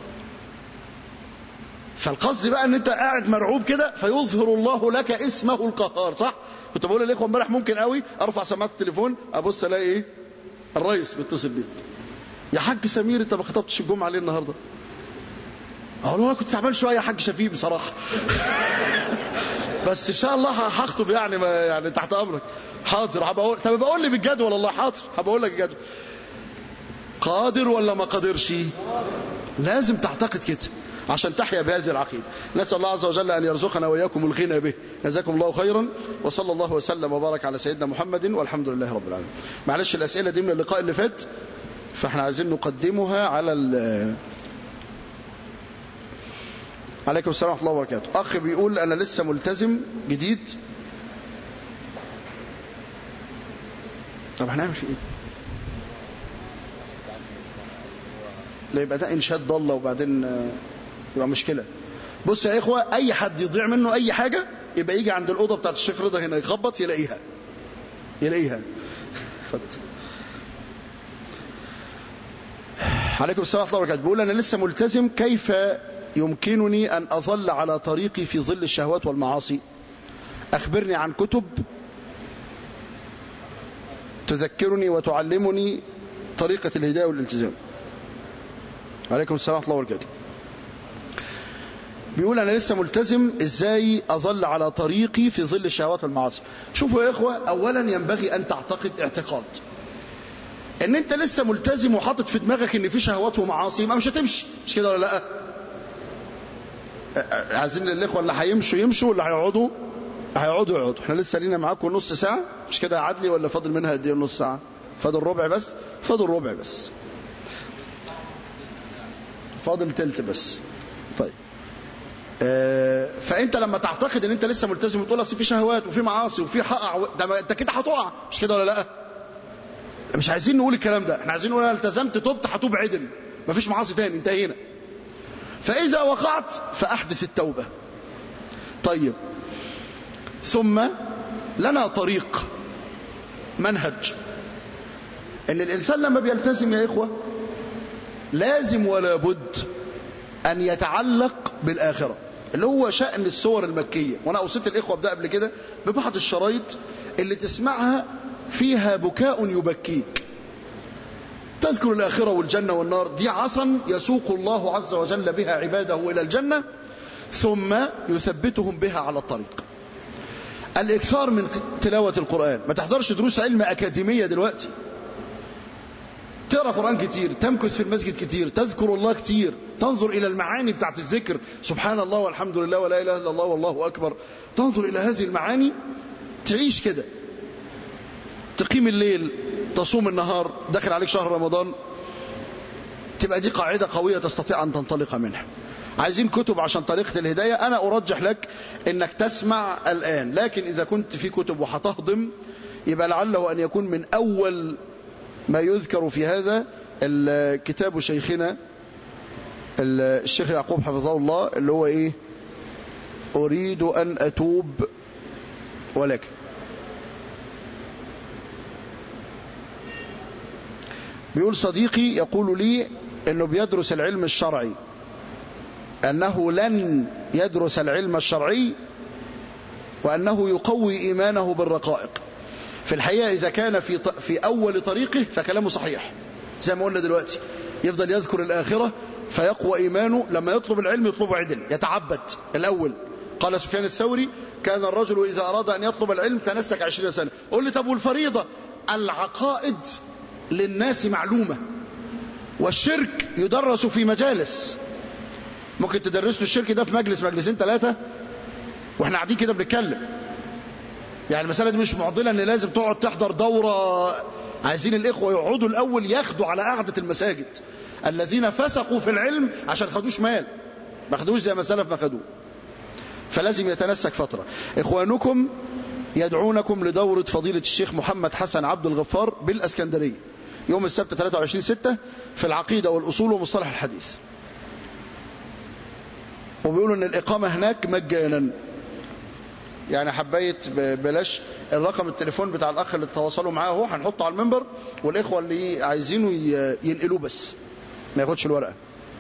فالقصد بقى ان انت قاعد مرعوب كده فيظهر الله لك اسمه القهار. صح؟ كنت بقول للاخوه امبارح ممكن قوي ارفع سماعه التليفون ابص الاقي ايه؟ الرئيس بيتصل بيك. يا حاج سمير انت ما خطبتش الجمعه ليه النهارده؟ اقول له انا كنت تعبان شويه يا حاج شفيق بصراحه بس ان شاء الله هخطب يعني تحت امرك. حاضر هبقول. طب بقول لي بالجدول والله. حاضر هبقول لك الجدول. قادر ولا ما قادرش؟ لازم تعتقد كده عشان تحيا بهذه العقيده. نسال الله عز وجل ان يرزقنا واياكم الغنى به. جزاكم الله خيرا، وصلى الله وسلم وبارك على سيدنا محمد والحمد لله رب العالمين. معلش الاسئله دي من اللقاء اللي فات فاحنا عايزين نقدمها على عليكم السلام ورحمة الله وبركاته. أخ بيقول أنا لسه ملتزم جديد. طب هنعمل في إيه؟ لا يبقى ده إنشاد ضالة وبعدين يبقى مشكلة. بص يا إخوة، أي حد يضيع منه أي حاجة يبقى يجي عند الأوضة بتاعت الشيخ رضا هنا يخبط يلاقيها. خد. عليكم السلام ورحمة الله وبركاته. بيقول أنا لسه ملتزم، كيف يمكنني أن أظل على طريقي في ظل الشهوات والمعاصي؟ أخبرني عن كتب تذكرني وتعلمني طريقة الهداية والالتزام. عليكم السلام ورحمة الله وبركاته. بيقول أنا لسه ملتزم، إزاي أظل على طريقي في ظل الشهوات والمعاصي؟ شوفوا يا إخوة، أولا ينبغي أن تعتقد اعتقاد ان انت لسه ملتزم وحاطط في دماغك ان في شهوات ومعاصي، ما مش هتمشي. مش كده ولا لا؟ عايزين الاخوه اللي هيمشوا يمشوا واللي هيقعدوا. احنا لسه لينا معاكم نص ساعه، مش كده يا عدلي؟ ولا فاضل منها قد ايه؟ نص ساعه؟ فاضل ربع بس. فاضل تلت بس. طيب فانت لما تعتقد ان انت لسه ملتزم وتقول اصل في شهوات وفي معاصي وفي هقع، ده انت كده هتقع. مش كده ولا لا؟ مش عايزين نقول الكلام ده. احنا عايزين نقول انا التزمت تبت هتوب عدل، مفيش معاصي تاني، انتهينا. فاذا وقعت فاحدث التوبه. طيب ثم لنا طريق، منهج، ان الانسان لما بيلتزم يا اخوه لازم ولا بد ان يتعلق بالاخره، اللي هو شأن السور المكيه. وانا اوصيت الاخوه ابدا قبل كده ببعض الشرايط اللي تسمعها فيها بكاء يبكيك، تذكر الآخرة والجنة والنار. دي عصا يسوق الله عز وجل بها عباده إلى الجنة ثم يثبتهم بها على الطريق. الإكثار من تلاوة القرآن. ما تحضرش دروس علم أكاديمية دلوقتي، تقرأ قرآن كتير، تمكث في المسجد كتير، تذكر الله كتير، تنظر إلى المعاني بتاعت الذكر، سبحان الله والحمد لله ولا إله إلا الله والله أكبر، تنظر إلى هذه المعاني، تعيش كده، تقيم الليل، تصوم النهار، داخل عليك شهر رمضان، تبقى دي قاعدة قوية تستطيع أن تنطلق منها. عايزين كتب عشان طريقة الهداية، أنا أرجح لك أنك تسمع الآن، لكن إذا كنت في كتب وهتهضم يبقى لعله أن يكون من أول ما يذكر في هذا الكتاب شيخنا الشيخ يعقوب حفظه الله، اللي هو إيه؟ أريد أن أتوب ولكن. بيقول صديقي يقول لي أنه بيدرس العلم الشرعي، أنه لن يدرس العلم الشرعي وأنه يقوي إيمانه بالرقائق. في الحقيقة إذا كان في أول طريقه فكلامه صحيح، زي ما قلنا دلوقتي، يفضل يذكر الآخرة فيقوى إيمانه، لما يطلب العلم يطلب عدل، يتعبد الأول. قال سفيان الثوري كان الرجل إذا أراد أن يطلب العلم تنسك 20 سنة. قل لي طب والفريضة؟ العقائد للناس معلومة، والشرك يدرس في مجالس، ممكن تدرس له الشرك ده في مجلس مجلسين ثلاثة واحنا قاعدين كده بنتكلم. يعني المسألة دي مش معضلة ان لازم تقعد تحضر دورة، عايزين الإخوة يقعدوا الأول ياخدوا على قعدة المساجد. الذين فسقوا في العلم عشان خدوش مال، ما خدوش زي ما سلف ما خدوه، فلازم يتنسك فترة. إخوانكم يدعونكم لدورة فضيلة الشيخ محمد حسن عبد الغفار بالأسكندرية يوم السبت 23/6 في العقيدة والأصول ومصطلح الحديث، وبيقولوا ان الإقامة هناك مجانا. يعني حبيت بلاش الرقم التليفون بتاع الأخ اللي تتواصلوا معاه هو هنحطه على المنبر، والإخوة اللي عايزينه ينقلوه بس ما ياخدش الورقة.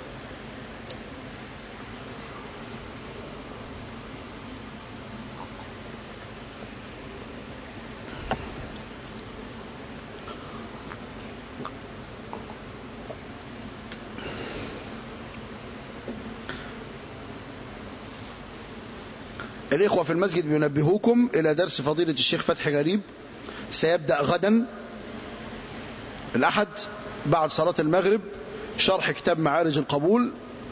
الإخوة في المسجد بينبهوكم إلى درس فضيلة الشيخ فتحي غريب، سيبدأ غدا الأحد بعد صلاة المغرب، شرح كتاب معارج القبول.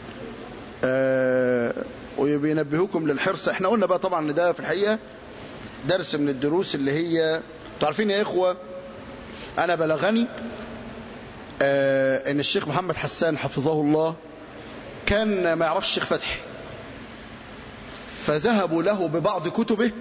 وبينبهوكم للحرص. احنا قلنا بقى طبعا ان ده في الحقيقة درس من الدروس اللي هي تعرفين يا إخوة، أنا بلغني ان الشيخ محمد حسان حفظه الله كان ما يعرفش الشيخ فتحي، فذهبوا له ببعض كتبه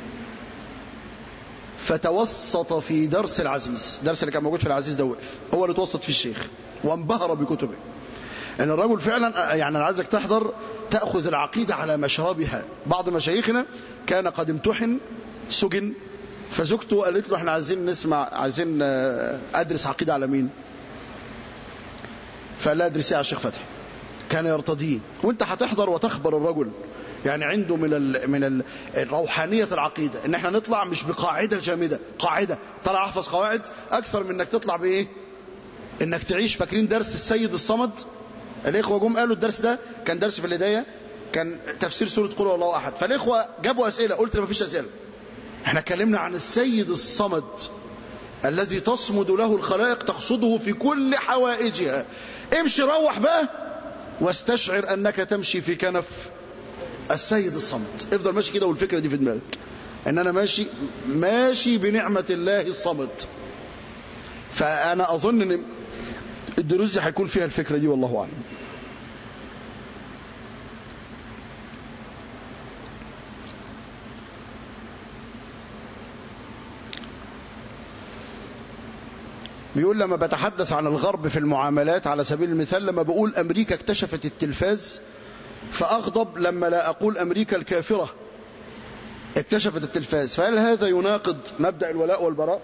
فتوسط في درس العزيز، درس اللي كان موجود في العزيز ده وقف، هو اللي توسط فيه الشيخ وانبهر بكتبه. ان الرجل فعلا يعني انا عايزك تحضر، تأخذ العقيدة على مشربها. بعض مشايخنا كان قد امتحن سجن، فزوجته قالت له احنا عايزين نسمع، عايزين ادرس عقيدة على مين؟ فقال لها ادرسي على الشيخ فتحي، كان يرتضيه. وانت هتحضر وتخبر الرجل يعني عنده من روحانية العقيدة، ان احنا نطلع مش بقاعدة جامدة، قاعدة طلع احفظ قواعد اكثر من انك تطلع بايه؟ انك تعيش. فاكرين درس السيد الصمد؟ الاخوة جم قالوا الدرس ده كان درس في الهداية، كان تفسير سورة قل هو الله احد، فالاخوة جابوا اسئلة، قلت ما فيش اسئلة، احنا اتكلمنا عن السيد الصمد الذي تصمد له الخلائق، تقصده في كل حوائجها. امشي روح بقى واستشعر انك تمشي في كنف السيد الصمد، افضل ماشي كده والفكرة دي في دماغك، ان انا ماشي بنعمة الله الصمد. فانا اظن ان الدروس دي هيكون فيها الفكرة دي، والله اعلم. بيقول لما بتحدث عن الغرب في المعاملات على سبيل المثال، لما بقول أمريكا اكتشفت التلفاز فأغضب لما لا أقول أمريكا الكافرة اكتشفت التلفاز، فهل هذا يناقض مبدأ الولاء والبراء؟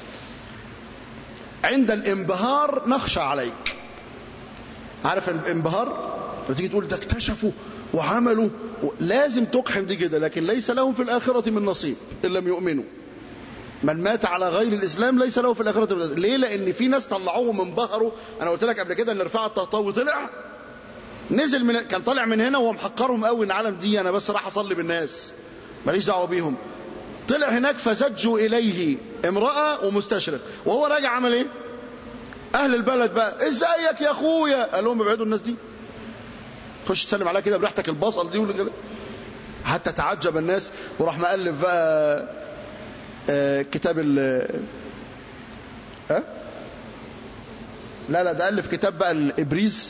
عند الانبهار نخشى عليك. عارف الانبهار لما تيجي تقول ده اكتشفوا وعملوا، لازم تقحم دي كده، لكن ليس لهم في الآخرة من نصيب إن لم يؤمنوا. من مات على غير الإسلام ليس له في الآخرة من نصيب. ليه؟ لأن في ناس طلعوه منبهروا. أنا قلت لك قبل كده أن رفاعة الطهطاوي طلع نزل كان طالع من هنا وهو محقرهم قوي، ان العالم دي انا بس راح اصلي بالناس ماليش دعوه بيهم. طلع هناك فزجوا اليه امراه ومستشرق، وهو راجع عمل ايه؟ اهل البلد بقى ازيك يا اخويا، قال لهم ابعدوا الناس دي، خش تسلم عليها كده بريحتك البصل دي ولا كده. حتى تعجب الناس، وراح مؤلف بقى كتاب لا ده ألف كتاب بقى الإبريز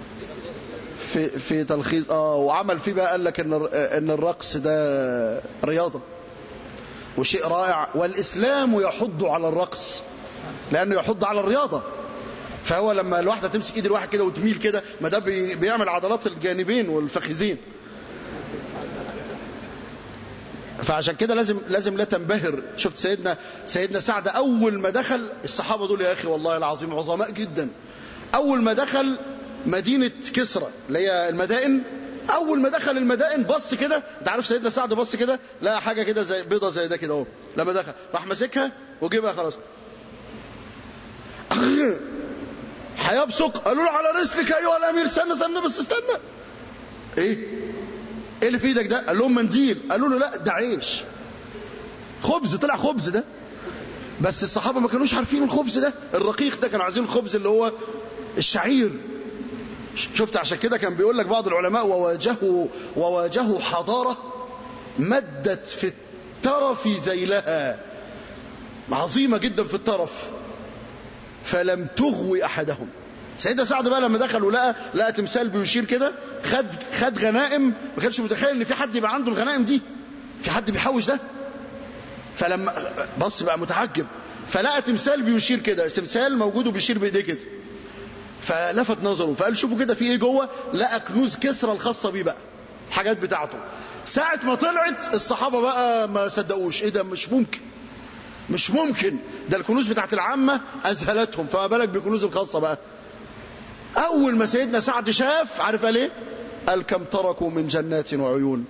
في تلخيص وعمل فيه بقى، قال لك ان الرقص ده رياضة وشيء رائع، والإسلام يحض على الرقص لأنه يحض على الرياضة. فهو لما الواحدة تمسك ايد الواحد كده وتميل كده، ما ده بيعمل عضلات الجانبين والفخذين. فعشان كده لازم لا تنبهر. شفت سيدنا سعد أول ما دخل، الصحابة دول يا أخي والله العظيم عظماء جدا، أول ما دخل مدينة كسرى اللي هي المدائن، أول ما دخل المدائن بص كده، أنت عارف سيدنا سعد بص كده لقى حاجة كده زي بيضة زي ده كده اهو، لما دخل راح ماسكها وجيبها خلاص هيبصق. قالوا له على رسلك أيها الأمير، استنى بس استنى، إيه اللي في ايدك ده؟ قال لهم منديل. قالوا له لا ده عيش، خبز، طلع خبز ده. بس الصحابة ما كانوش عارفين الخبز ده الرقيق ده، كانوا عايزين الخبز اللي هو الشعير. شفت عشان كده كان بيقول لك بعض العلماء وواجهوا حضارة مدت في الترف ذيلها، عظيمة جدا في الترف، فلم تغوي أحدهم. سيدنا سعد بقى لما دخل ولقى تمثال بيشير كده، خد غنائم، ما كانش متخيل ان في حد يبقى عنده الغنائم دي، في حد بيحوش ده. فلما بص بقى متعجب، فلقى تمثال بيشير كده، تمثال موجود وبيشير بايديه كده، فلفت نظره، فقال شوفوا كده في ايه جوه. لقى كنوز كسرى الخاصه بيه بقى، الحاجات بتاعته. ساعه ما طلعت الصحابه بقى ما صدقوش، ايه ده، مش ممكن ده الكنوز بتاعت العامه اذهلتهم، فما بالك بكنوز الخاصه بقى. أول ما سيدنا سعد شاف، عارف قال ايه؟ قال كم تركوا من جنات وعيون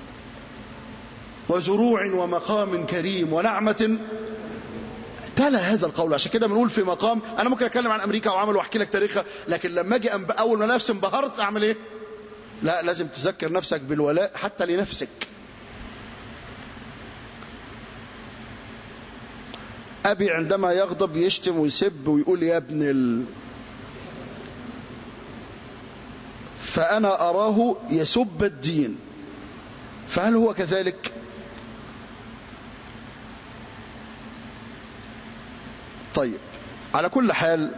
وزروع ومقام كريم ونعمة. تلا هذا القول. عشان كده بنقول في مقام، أنا ممكن أتكلم عن أمريكا وعمل وأحكي لك تاريخها، لكن لما أجي أول ما نفسي انبهرت أعمل إيه؟ لا، لازم تذكر نفسك بالولاء حتى لنفسك. أبي عندما يغضب يشتم ويسب ويقول يا ابن فأنا أراه يسب الدين، فهل هو كذلك؟ طيب، على كل حال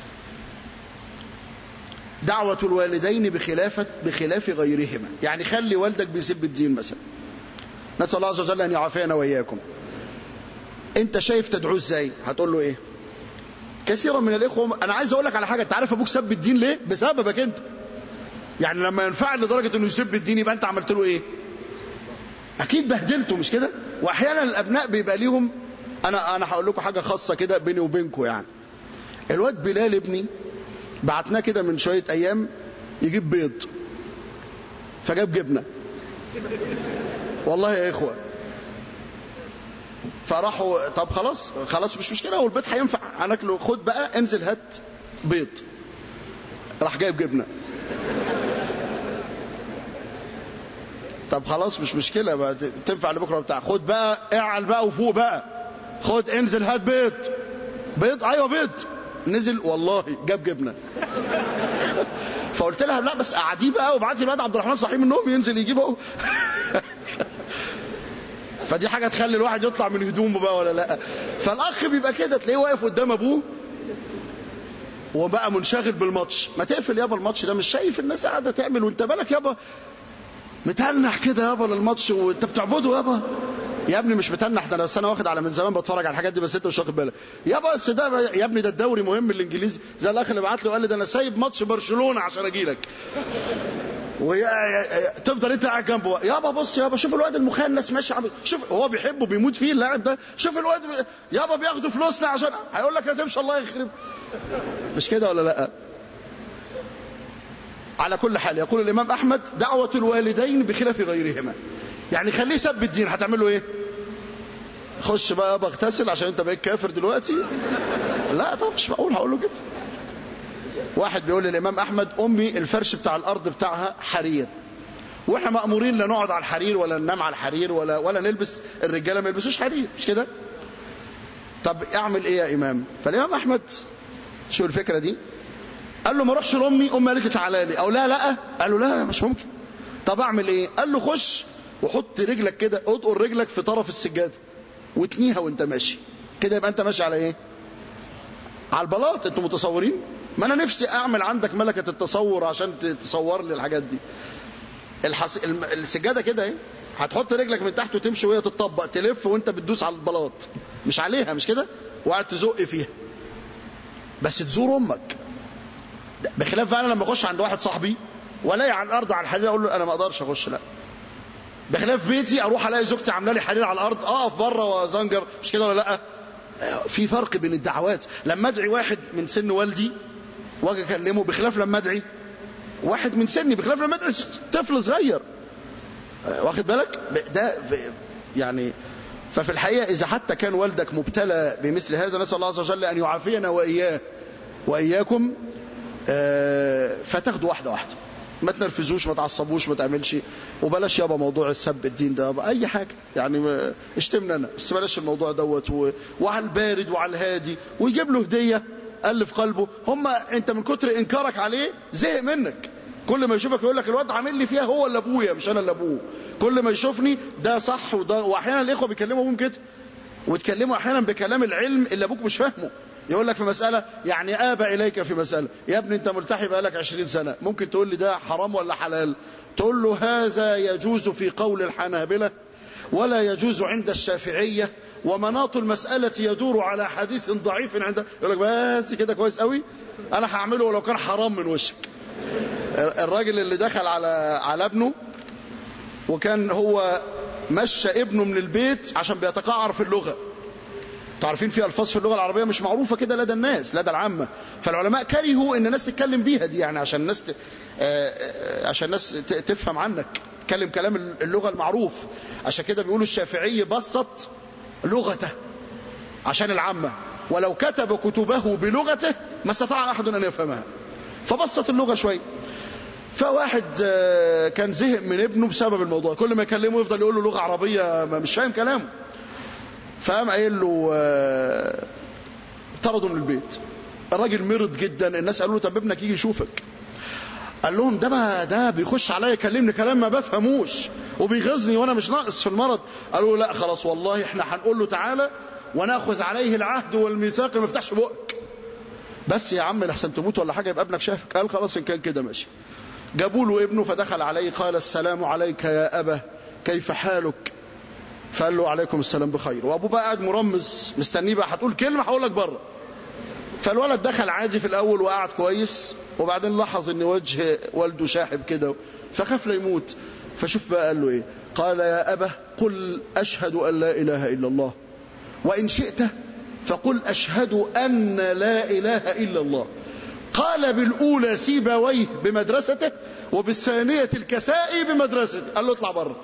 دعوة الوالدين بخلاف غيرهما، يعني خلي والدك بيسب الدين مثلا، نسأل الله عز وجل أن يعافينا وإياكم، أنت شايف تدعوه إزاي؟ هتقول له إيه؟ كثيرا من الإخوة، أنا عايز أقول لك على حاجة، أنت عارف أبوك سب الدين ليه؟ بسببك أنت. يعني لما ينفعل لدرجة أنه يسب الدين، يبقى أنت عملت له إيه؟ أكيد بهدلته، مش كده؟ وأحيانا الأبناء بيبقى ليهم، أنا هقول لكم حاجة خاصة كده بيني وبينكم. يعني الواد بلال ابني بعتناه كده من شوية أيام يجيب بيض، فجاب جبنة، والله يا إخوة. فراحوا طب خلاص مش مشكلة، هو البيض هينفع هناكله، خد بقى انزل هات بيض. راح جايب جبنة. طب خلاص مش مشكلة بقى، تنفع لبكرة بتاع، خد بقى اعل بقى وفوق بقى، خد انزل هات بيض ايوه بيض. نزل والله جاب جبنة. فقلت لها لا بس قعديه بقى، وبعتي الواد عبد الرحمن صحيح من النوم ينزل يجيبه. فدي حاجة تخلي الواحد يطلع من هدومه بقى ولا لا؟ فالأخ بيبقى كده، تلاقيه واقف قدام أبوه وبقى منشغل بالماتش. ما تقفل يابا الماتش ده، مش شايف الناس قاعدة تعمل وانت بالك يابا متنح كده يابا للماتش وانت بتعبده يابا؟ يا ابني مش متنح، ده انا واخد على من زمان بتفرج على الحاجات دي، بس انت مش واخد بالك يابا. بس ده يا ابني ده الدوري مهم الانجليزي، زي الاخ اللي بعت لي وقال لي ده انا سايب ماتش برشلونة عشان اجي لك، تفضل انت قاعد جنبه. يابا بص يابا، شوف الواد المخنث ماشي، شوف هو بيحبه بيموت فيه اللاعب ده، شوف الواد يابا بياخدوا فلوسنا عشان هيقول لك هتمشي الله يخرب. مش كده ولا لا؟ على كل حال يقول الإمام أحمد دعوة الوالدين بخلاف غيرهما، يعني خليه سب الدين، هتعمل له ايه؟ خش بقى يابا اغتسل عشان انت بقيت كافر دلوقتي؟ لا طب مش معقول هقول له كده. واحد بيقول للإمام أحمد أمي الفرش بتاع الأرض بتاعها حرير، وإحنا مأمورين لا نقعد على الحرير ولا ننام على الحرير ولا نلبس، الرجالة ما يلبسوش حرير، مش كده؟ طب أعمل إيه يا إمام؟ فالإمام أحمد شو الفكرة دي؟ قال له ما اروحش لامي، امي قالت لي تعالى لي، او لا. قال له لا مش ممكن. طب اعمل ايه؟ قال له خش وحط رجلك كده، اطقر رجلك في طرف السجاده وتنيها وانت ماشي كده، يبقى انت ماشي على ايه؟ على البلاط. انتوا متصورين؟ ما انا نفسي اعمل عندك ملكه التصور عشان تصور لي الحاجات دي. السجاده كده اهي، هتحط رجلك من تحت وتمشي وهي تتطبق، تلف وانت بتدوس على البلاط، مش عليها، مش كده؟ وقاعد تزق فيها، بس تزور امك. بخلاف بقى انا لما اخش عند واحد صاحبي والاقي على الارض على الحرير اقول له انا ما اقدرش اخش، لا. بخلاف بيتي اروح الاقي زوجتي عامله لي حرير على الارض، اقف بره وزنجر، مش كده ولا لا؟ في فرق بين الدعوات. لما ادعي واحد من سن والدي واجي اكلمه، بخلاف لما ادعي واحد من سني، بخلاف لما ادعي طفل صغير. واخد بالك؟ ده يعني. ففي الحقيقه اذا حتى كان والدك مبتلى بمثل هذا، نسال الله عز وجل ان يعافينا واياه واياكم، فتاخدوا واحده واحده، ما تنرفزوش، ما تعصبوش، ما تعملش. وبلاش يابا موضوع السب الدين ده، اي حاجه يعني، اشتمنا انا بس بلاش الموضوع دوت. وعلى البارد وعلى الهادي، ويجيب له هديه الف قلبه. انت من كتر انكارك عليه زهق منك، كل ما يشوفك يقول لك الواد عامل لي فيها هو اللي ابويا مش انا اللي ابوه. كل ما يشوفني ده صح وده. واحيانا الاخوه بيكلموا ابوهم كده، وتكلموا احيانا بكلام العلم اللي ابوك مش فاهمه. يقول لك في مسألة يعني آبى إليك في مسألة، يا ابني أنت ملتحي بقالك 20 سنة، ممكن تقول لي ده حرام ولا حلال؟ تقول له هذا يجوز في قول الحنابلة ولا يجوز عند الشافعية، ومناط المسألة يدور على حديث ضعيف عند. يقول لك بس كده كويس قوي، أنا هعمله ولو كان حرام من وشك. الراجل اللي دخل على ابنه، وكان هو مشى ابنه من البيت عشان بيتقعر في اللغة. تعرفين في ألفاظ في اللغة العربية مش معروفة كده لدى الناس، لدى العامة، فالعلماء كرهوا ان الناس تتكلم بيها دي، يعني عشان الناس تفهم عنك، تكلم كلام اللغة المعروف. عشان كده بيقولوا الشافعي بسط لغته عشان العامة، ولو كتب كتبه بلغته ما استطاع أحد أن يفهمها، فبسط اللغة شوي. فواحد كان زهق من ابنه بسبب الموضوع، كل ما يكلمه يفضل يقول له لغة عربية مش فاهم كلامه. فقام قايل له طرده من البيت. الراجل مرض جدا، الناس قالوا له طب ابنك يجي يشوفك. قال لهم ده بيخش عليا يكلمني كلام ما بفهموش وبيغيظني وانا مش ناقص في المرض. قالوا لا خلاص والله احنا هنقول له تعالى وناخذ عليه العهد والميثاق ما يفتحش بقك، بس يا عم لحسن تموت ولا حاجه يبقى ابنك شافك. قال خلاص ان كان كده ماشي. جابوا له ابنه فدخل عليه، قال السلام عليك يا ابا كيف حالك؟ فقال له عليكم السلام بخير. وابوه بقى قاعد مرمز مستنيه بقى هتقول كلمه هقول لك بره. فالولد دخل عادي في الاول وقعد كويس، وبعدين لاحظ ان وجه والده شاحب كده فخاف لا يموت. فشوف بقى قال له ايه؟ قال يا ابا قل اشهد ان لا اله الا الله، وان شئت فقل اشهد ان لا اله الا الله. قال بالاولى سيبويه بمدرسته وبالثانيه الكسائي بمدرسته. قال له اطلع بره.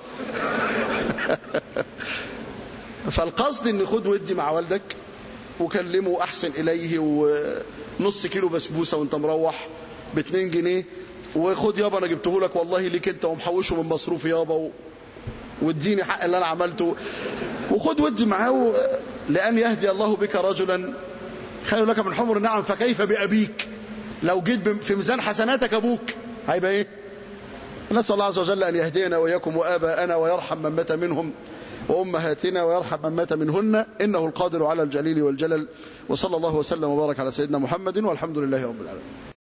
فالقصد ان خد ودي مع والدك وكلمه احسن اليه، ونص كيلو بسبوسه وانت مروح ب2 جنيه، وخد يابا انا جبته لك والله ليك انت ومحوشه من مصروف يابا، واديني حق اللي انا عملته، وخد ودي معاه. لان يهدي الله بك رجلا خير لك من حمر النعم، فكيف بابيك؟ لو جيت في ميزان حسناتك ابوك هيبقى ايه؟ نسال الله عز وجل ان يهدينا واياكم واباءنا ويرحم من مات منهم وأمهاتنا ويرحم من مات منهن، إنه القادر على الجليل والجلل. وصلى الله وسلم وبارك على سيدنا محمد، والحمد لله رب العالمين.